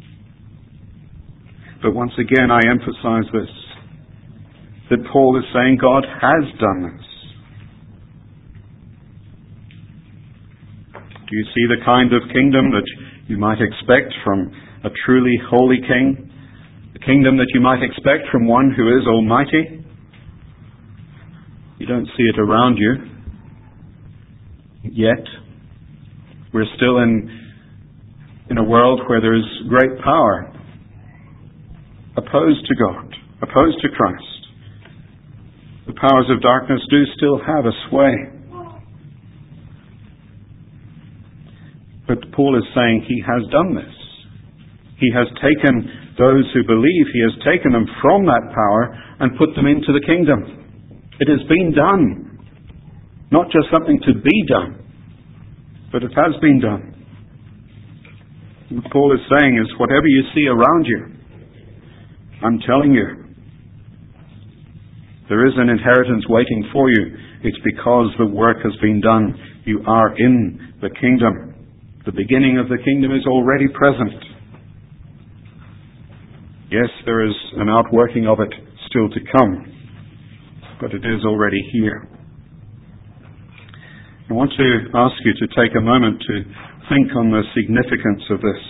But once again, I emphasize this, that Paul is saying God has done this. Do you see the kind of kingdom that you might expect from a truly holy king? The kingdom that you might expect from one who is almighty? You don't see it around you yet. We're still in a world where there is great power opposed to God, opposed to Christ. The powers of darkness do still have a sway. But Paul is saying he has done this. He has taken those who believe, he has taken them from that power and put them into the kingdom. It has been done. Not just something to be done, but it has been done. What Paul is saying is, whatever you see around you, I'm telling you, there is an inheritance waiting for you. It's because the work has been done. You are in the kingdom. The beginning of the kingdom is already present. Yes, there is an outworking of it still to come, but it is already here. I want to ask you to take a moment to think on the significance of this.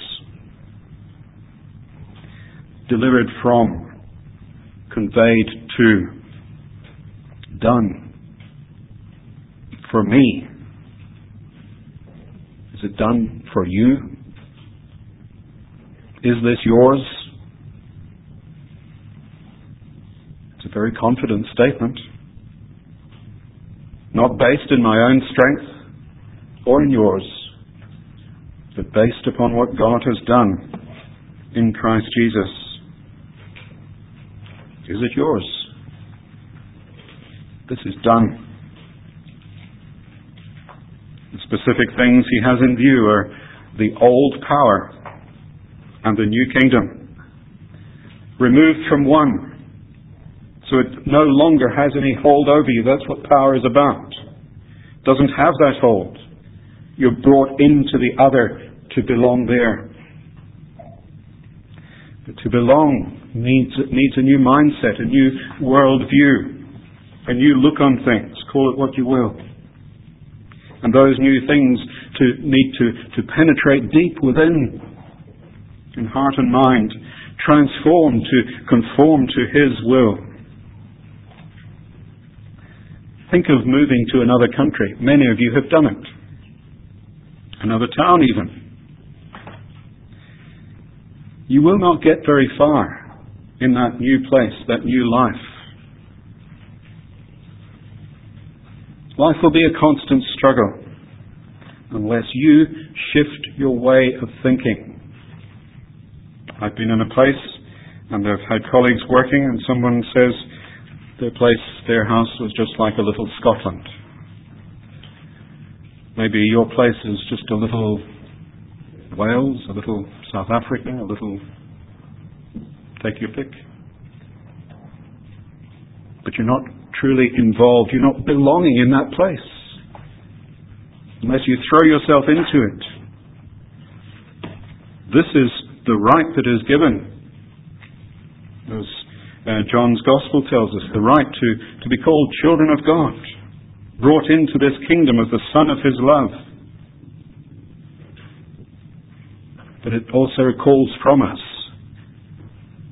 Delivered from, conveyed to, done. For me. Is it done for you? Is this yours? It's a very confident statement. Not based in my own strength or in yours, but based upon what God has done in Christ Jesus. Is it yours? This is done. The specific things he has in view are the old power and the new kingdom. Removed from one, so it no longer has any hold over you. That's what power is about. It doesn't have that hold. You're brought into the other to belong there. But to belong needs a new mindset, a new world view, a new look on things. Call it what you will. And those new things need to penetrate deep within, in heart and mind, transform to conform to His will. Think of moving to another country. Many of you have done it. Another town even. You will not get very far in that new place, that new life. Life will be a constant struggle unless you shift your way of thinking. I've been in a place and I've had colleagues working and someone says their house was just like a little Scotland. Maybe your place is just a little Wales, a little South Africa, a little take your pick. But you're not truly involved, you're not belonging in that place unless you throw yourself into it. This is the right that is given, as John's Gospel tells us, the right to be called children of God, brought into this kingdom of the Son of His love. But it also calls from us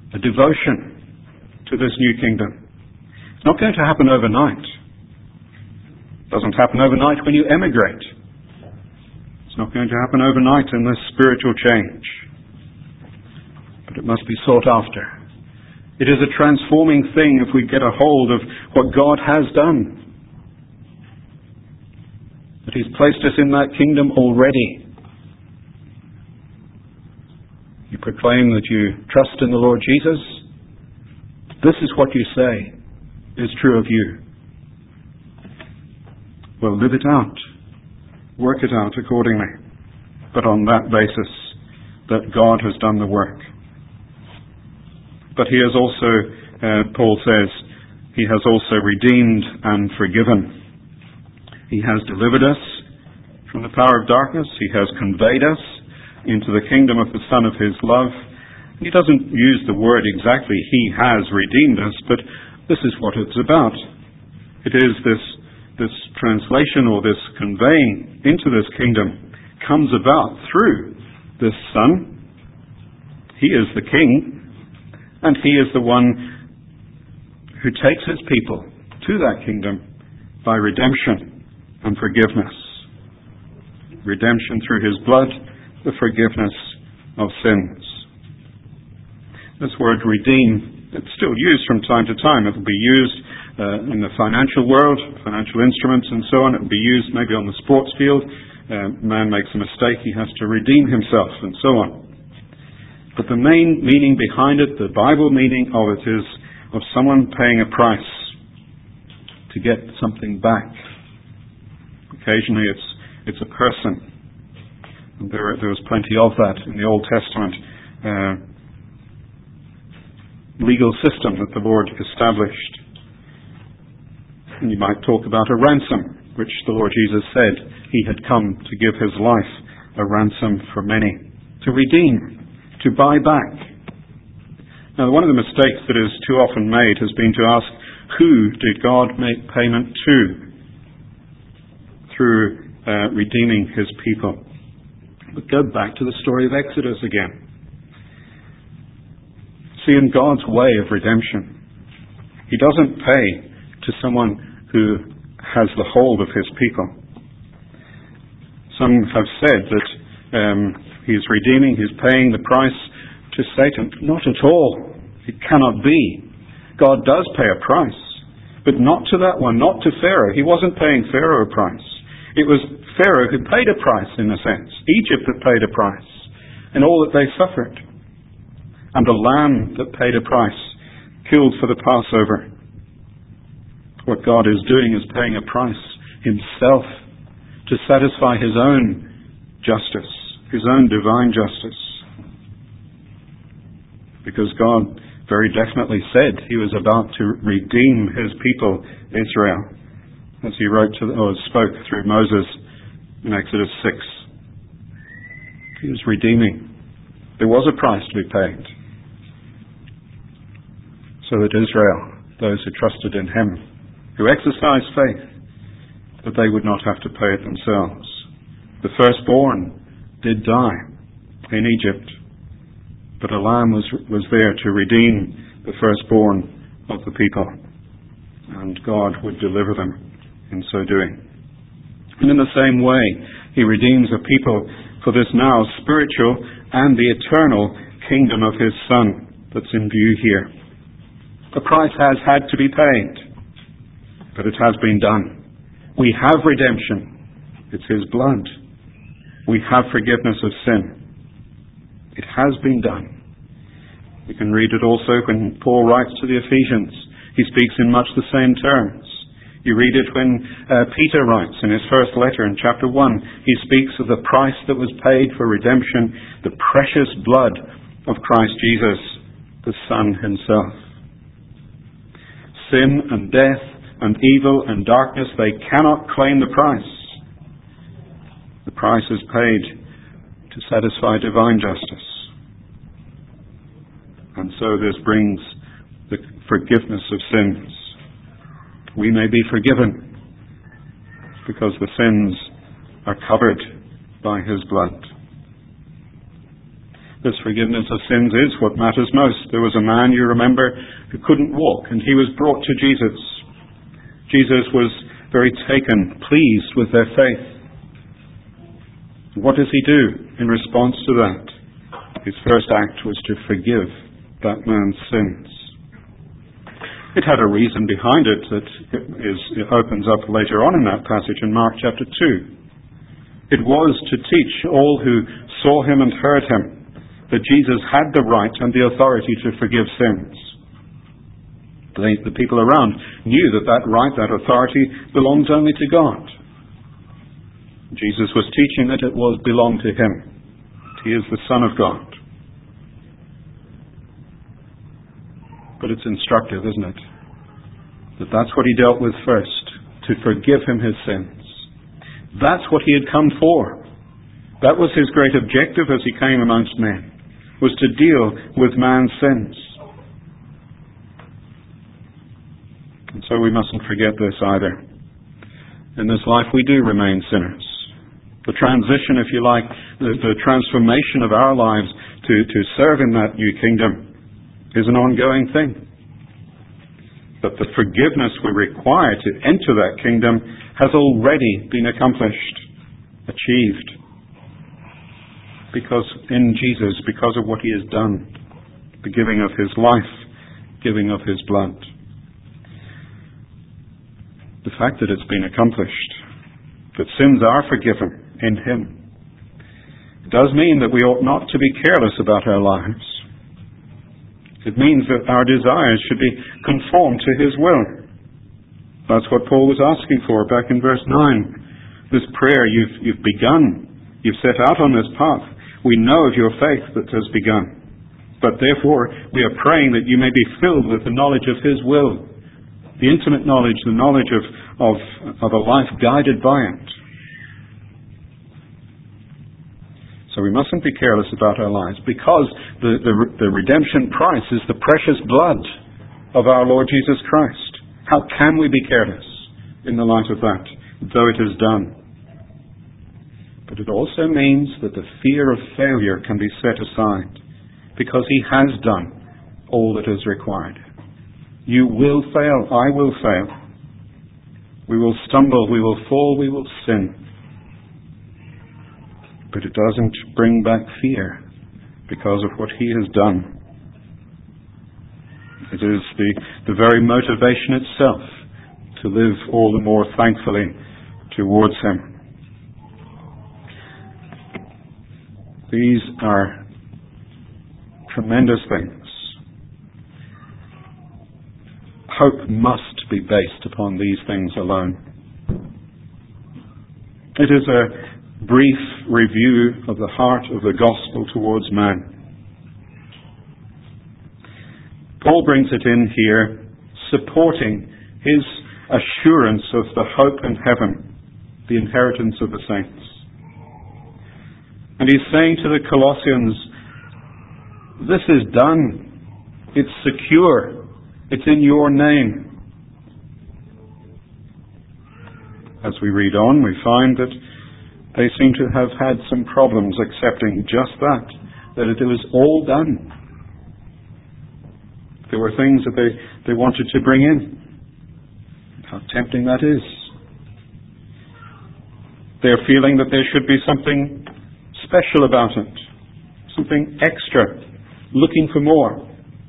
a devotion to this new kingdom. It's not going to happen overnight. It doesn't happen overnight when you emigrate. It's not going to happen overnight in this spiritual change. But it must be sought after. It is a transforming thing if we get a hold of what God has done. That He's placed us in that kingdom already. You proclaim that you trust in the Lord Jesus. This is what you say is true of you. Well, live it out. Work it out accordingly. But on that basis, that God has done the work. But He has also, Paul says, He has also redeemed and forgiven. He has delivered us from the power of darkness. He has conveyed us into the kingdom of the Son of His love. He doesn't use the word exactly, He has redeemed us, but this is what it's about. It is this translation or this conveying into this kingdom comes about through this Son. He is the King, and He is the one who takes His people to that kingdom by redemption and forgiveness. Redemption through His blood, the forgiveness of sins. This word redeem, it's still used from time to time. It will be used in the financial world, financial instruments and so on. It will be used maybe on the sports field. Man makes a mistake, he has to redeem himself and so on. But the main meaning behind it, the Bible meaning of it, is of someone paying a price to get something back. Occasionally it's a person. And there was plenty of that in the Old Testament legal system that the Lord established. And you might talk about a ransom, which the Lord Jesus said He had come to give His life a ransom for many, to redeem, to buy back. Now, one of the mistakes that is too often made has been to ask, who did God make payment to through redeeming His people? But go back to the story of Exodus again. See, in God's way of redemption, He doesn't pay to someone who has the hold of His people. Some have said that He's redeeming, He's paying the price to Satan. Not at all. It cannot be. God does pay a price, but not to that one, not to Pharaoh. He wasn't paying Pharaoh a price. It was Pharaoh who paid a price, in a sense. Egypt that paid a price, and all that they suffered. And a lamb that paid a price, killed for the Passover. What God is doing is paying a price Himself to satisfy His own justice, His own divine justice. Because God very definitely said He was about to redeem His people, Israel, as He wrote to or spoke through Moses in Exodus 6. He was redeeming. There was a price to be paid, so that Israel, those who trusted in Him, who exercised faith, that they would not have to pay it themselves. The firstborn did die in Egypt, but a lamb was there to redeem the firstborn of the people, and God would deliver them in so doing. And in the same way, He redeems a people for this now spiritual and the eternal kingdom of His Son that's in view here. The price has had to be paid, but it has been done. We have redemption. It's His blood. We have forgiveness of sin. It has been done. We can read it also when Paul writes to the Ephesians. He speaks in much the same terms. You read it when Peter writes in his first letter in chapter 1. He speaks of the price that was paid for redemption, the precious blood of Christ Jesus, the Son Himself. Sin and death and evil and darkness, they cannot claim the price. The price is paid to satisfy divine justice. And so this brings the forgiveness of sins. We may be forgiven because the sins are covered by His blood. This forgiveness of sins is what matters most. There was a man, you remember, who couldn't walk, and he was brought to Jesus. Jesus was very taken, pleased with their faith. What does he do in response to that? His first act was to forgive that man's sins. It had a reason behind it that it opens up later on in that passage in Mark chapter 2. It was to teach all who saw him and heard him that Jesus had the right and the authority to forgive sins. The people around knew that right, that authority, belongs only to God. Jesus was teaching that it belonged to him. He is the Son of God. But it's instructive, isn't it? That's what he dealt with first, to forgive him his sins. That's what he had come for. That was his great objective as he came amongst men, was to deal with man's sins. And so we mustn't forget this either. In this life we do remain sinners. The transition, if you like, the transformation of our lives to serve in that new kingdom is an ongoing thing. But the forgiveness we require to enter that kingdom has already been accomplished, achieved. Because in Jesus, because of what he has done, the giving of his life, giving of his blood. The fact that it's been accomplished, that sins are forgiven in him, does mean that we ought not to be careless about our lives. It means that our desires should be conformed to his will. That's what Paul was asking for back in verse 9. This prayer you've begun, you've set out on this path. We know of your faith that has begun. But therefore, we are praying that you may be filled with the knowledge of his will, the intimate knowledge, the knowledge of a life guided by it. So we mustn't be careless about our lives, because the redemption price is the precious blood of our Lord Jesus Christ. How can we be careless in the light of that, though it is done? But it also means that the fear of failure can be set aside, because he has done all that is required. You will fail, I will fail. We will stumble, we will fall, we will sin. But it doesn't bring back fear because of what he has done. It is the very motivation itself to live all the more thankfully towards him. These are tremendous things. Hope must be based upon these things alone. It is a brief review of the heart of the gospel towards man. Paul brings it in here, supporting his assurance of the hope in heaven, the inheritance of the saints. And he's saying to the Colossians, this is done. It's secure. It's in your name. As we read on, we find that they seem to have had some problems accepting just that it was all done. There were things that they wanted to bring in. How tempting that is. They're feeling that there should be something special about it, something extra, looking for more.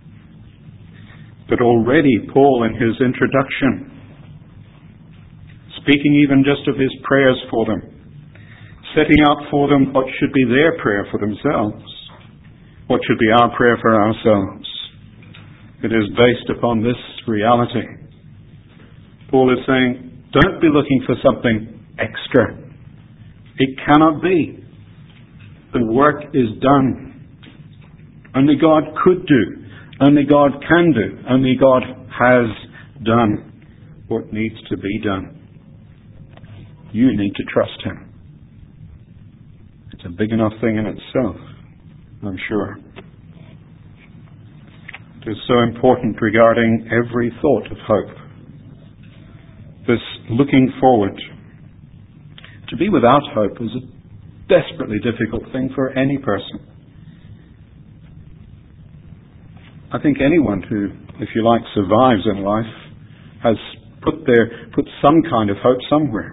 But already Paul, in his introduction, speaking even just of his prayers for them, setting out for them what should be their prayer for themselves, what should be our prayer for ourselves. It is based upon this reality. Paul is saying, don't be looking for something extra. It cannot be. The work is done. Only God could do. Only God can do. Only God has done what needs to be done. You need to trust him. It's a big enough thing in itself, I'm sure. It is so important regarding every thought of hope. This looking forward. To be without hope is a desperately difficult thing for any person. I think anyone who, if you like, survives in life has put some kind of hope somewhere.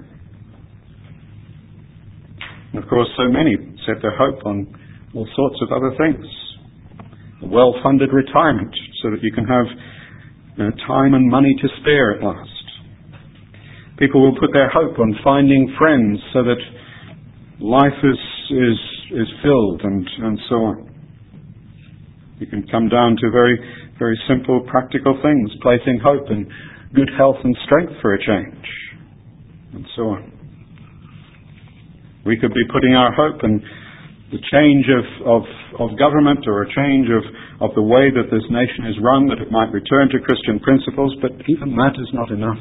And of course, so many set their hope on all sorts of other things. A well-funded retirement so that you can have time and money to spare at last. People will put their hope on finding friends so that life is filled and so on. You can come down to very, very simple, practical things, placing hope in good health and strength for a change, and so on. We could be putting our hope in the change of government, or a change of the way that this nation is run, that it might return to Christian principles, but even that is not enough.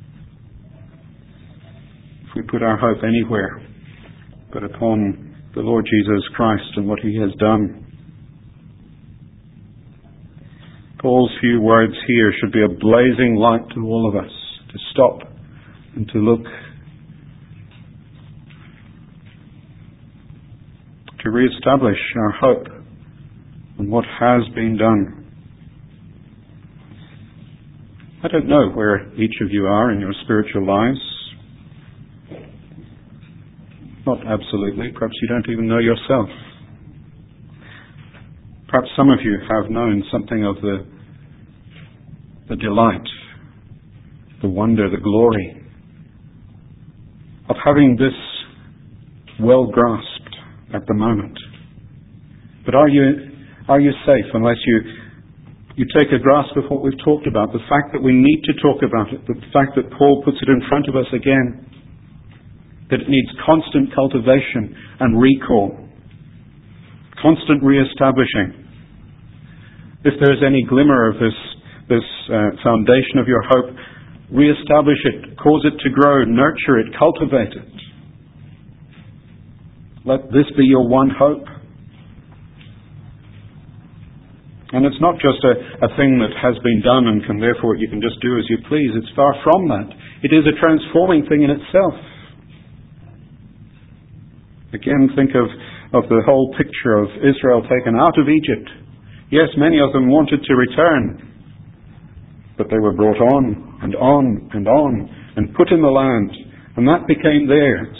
If we put our hope anywhere but upon the Lord Jesus Christ and what He has done. Paul's few words here should be a blazing light to all of us, to stop and to look, to re-establish our hope on what has been done. I don't know where each of you are in your spiritual lives. Not absolutely. Perhaps you don't even know yourself. Perhaps some of you have known something of the delight, the wonder, the glory of having this well grasped at the moment. But are you safe unless you take a grasp of what we've talked about, the fact that we need to talk about it, the fact that Paul puts it in front of us again, that it needs constant cultivation and recall, constant re-establishing. If there is any glimmer of this foundation of your hope, re-establish it, cause it to grow, nurture it, cultivate it. Let this be your one hope. And it's not just a thing that has been done and therefore you can just do as you please. It's far from that. It is a transforming thing in itself. Again, think of the whole picture of Israel taken out of Egypt. Yes, many of them wanted to return, but they were brought on and on and on and put in the land, and that became theirs.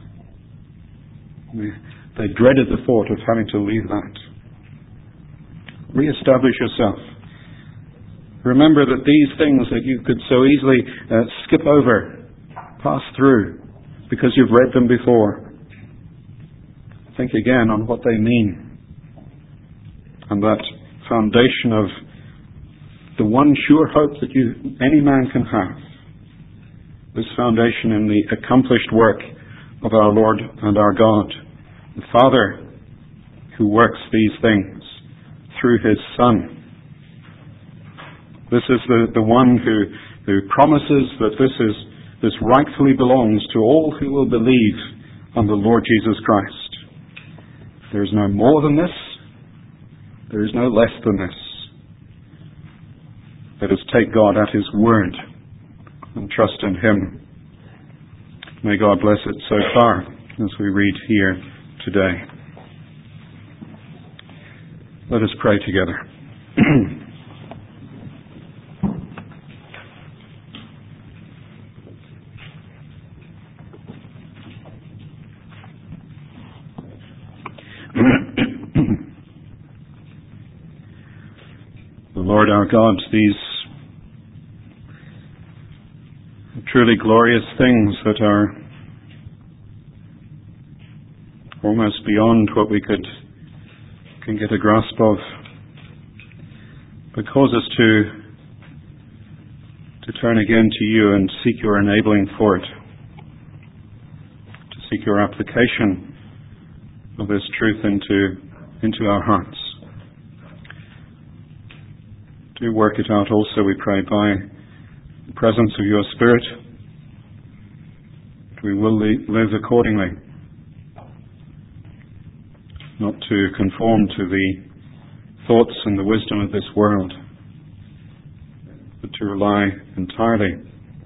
They dreaded the thought of having to leave that. Re-establish yourself. Remember that these things that you could so easily skip over, pass through, because you've read them before. Think again on what they mean. And that foundation of the one sure hope that any man can have. This foundation in the accomplished work of our Lord and our God, the Father who works these things through His Son. This is the one who promises that this rightfully belongs to all who will believe on the Lord Jesus Christ. There is no more than this. There is no less than this. Let us take God at His word and trust in Him. May God bless it so far as we read here today. Let us pray together. Lord our God, these truly glorious things that are almost beyond what we can get a grasp of, but cause us to turn again to You and seek Your enabling for it, to seek Your application of this truth into our hearts. Do work it out also, we pray, by the presence of Your Spirit. We will live accordingly, not to conform to the thoughts and the wisdom of this world, but to rely entirely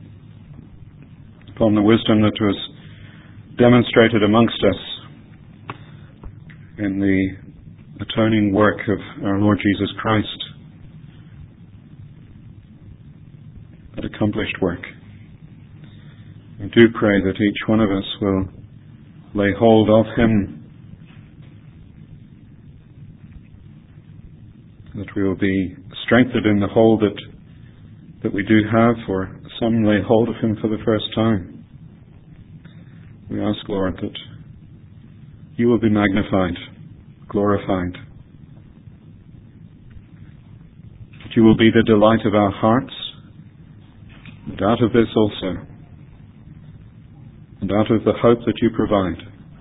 upon the wisdom that was demonstrated amongst us in the atoning work of our Lord Jesus Christ accomplished work. I do pray that each one of us will lay hold of him, that we will be strengthened in the hold that we do have, or some lay hold of him for the first time. We ask, Lord, that you will be magnified, glorified, that you will be the delight of our hearts, and out of this also, and out of the hope that you provide,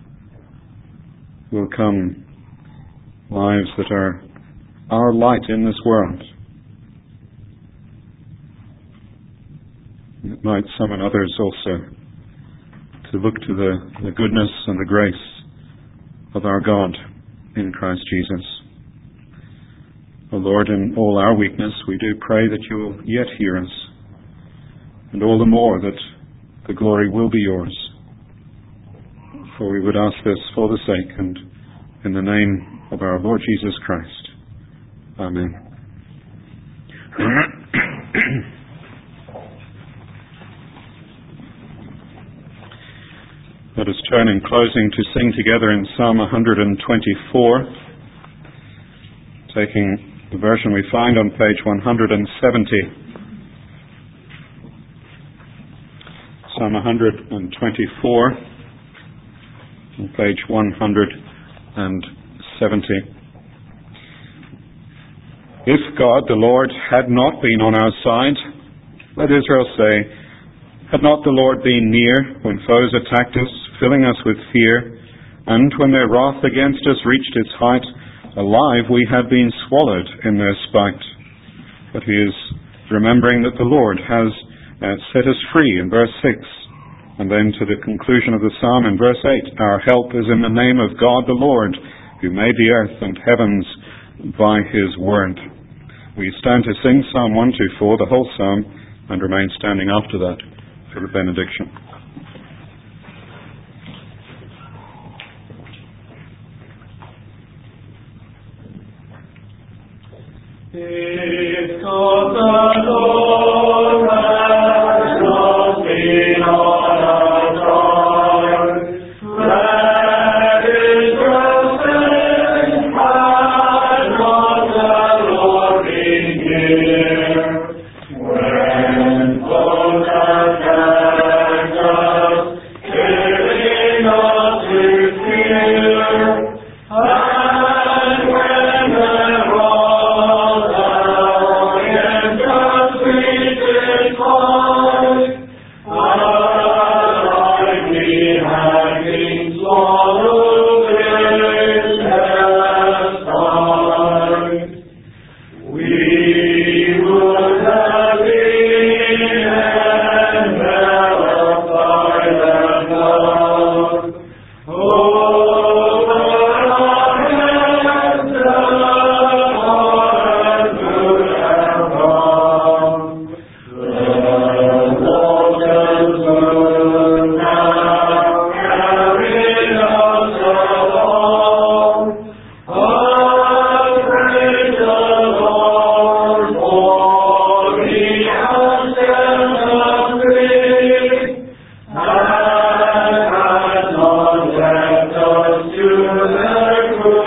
will come lives that are our light in this world. It might summon others also to look to the goodness and the grace of our God in Christ Jesus. O Lord, in all our weakness, we do pray that you will yet hear us, and all the more that the glory will be yours. For we would ask this for the sake and in the name of our Lord Jesus Christ. Amen. Let us turn in closing to sing together in Psalm 124, taking the version we find on page 170. Psalm 124, on page 170. If God, the Lord, had not been on our side, let Israel say, had not the Lord been near when foes attacked us, filling us with fear, and when their wrath against us reached its height, alive we had been swallowed in their spite. But he is remembering that the Lord has set us free in verse 6. And then to the conclusion of the psalm in verse 8, our help is in the name of God the Lord, who made the earth and heavens by his word. We stand to sing Psalm 124, the whole psalm, and remain standing after that for the benediction. If God the Lord has not been on our side, let Israel say, had not the Lord been near. When foes attacked us, killing us with fear, and when the wrath against us reached its height, alive we had been swallowed in their sight. We would have been enveloped by their blood. Over our heads the Lord would have gone. The waters would now carry us along. Praise the Lord, for he has set us free, and has not left us to their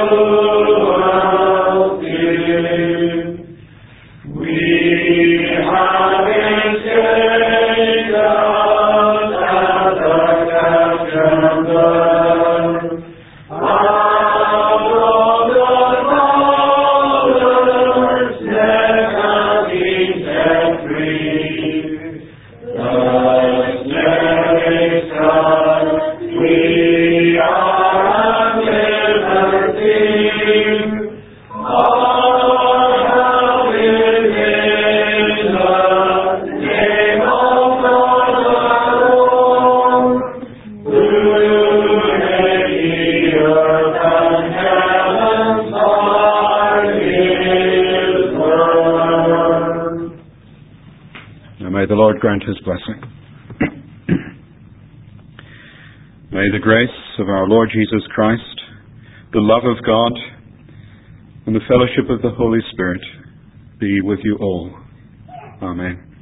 cruelty. We have escaped as a captive bird out of the Father's net has been set free. Thus next time we are at liberty. Our help is in the name of God alone, who made the earth and heavens by his word. And may the Lord grant his blessing. May the grace of our Lord Jesus Christ, the love of God, and the fellowship of the Holy Spirit be with you all. Amen.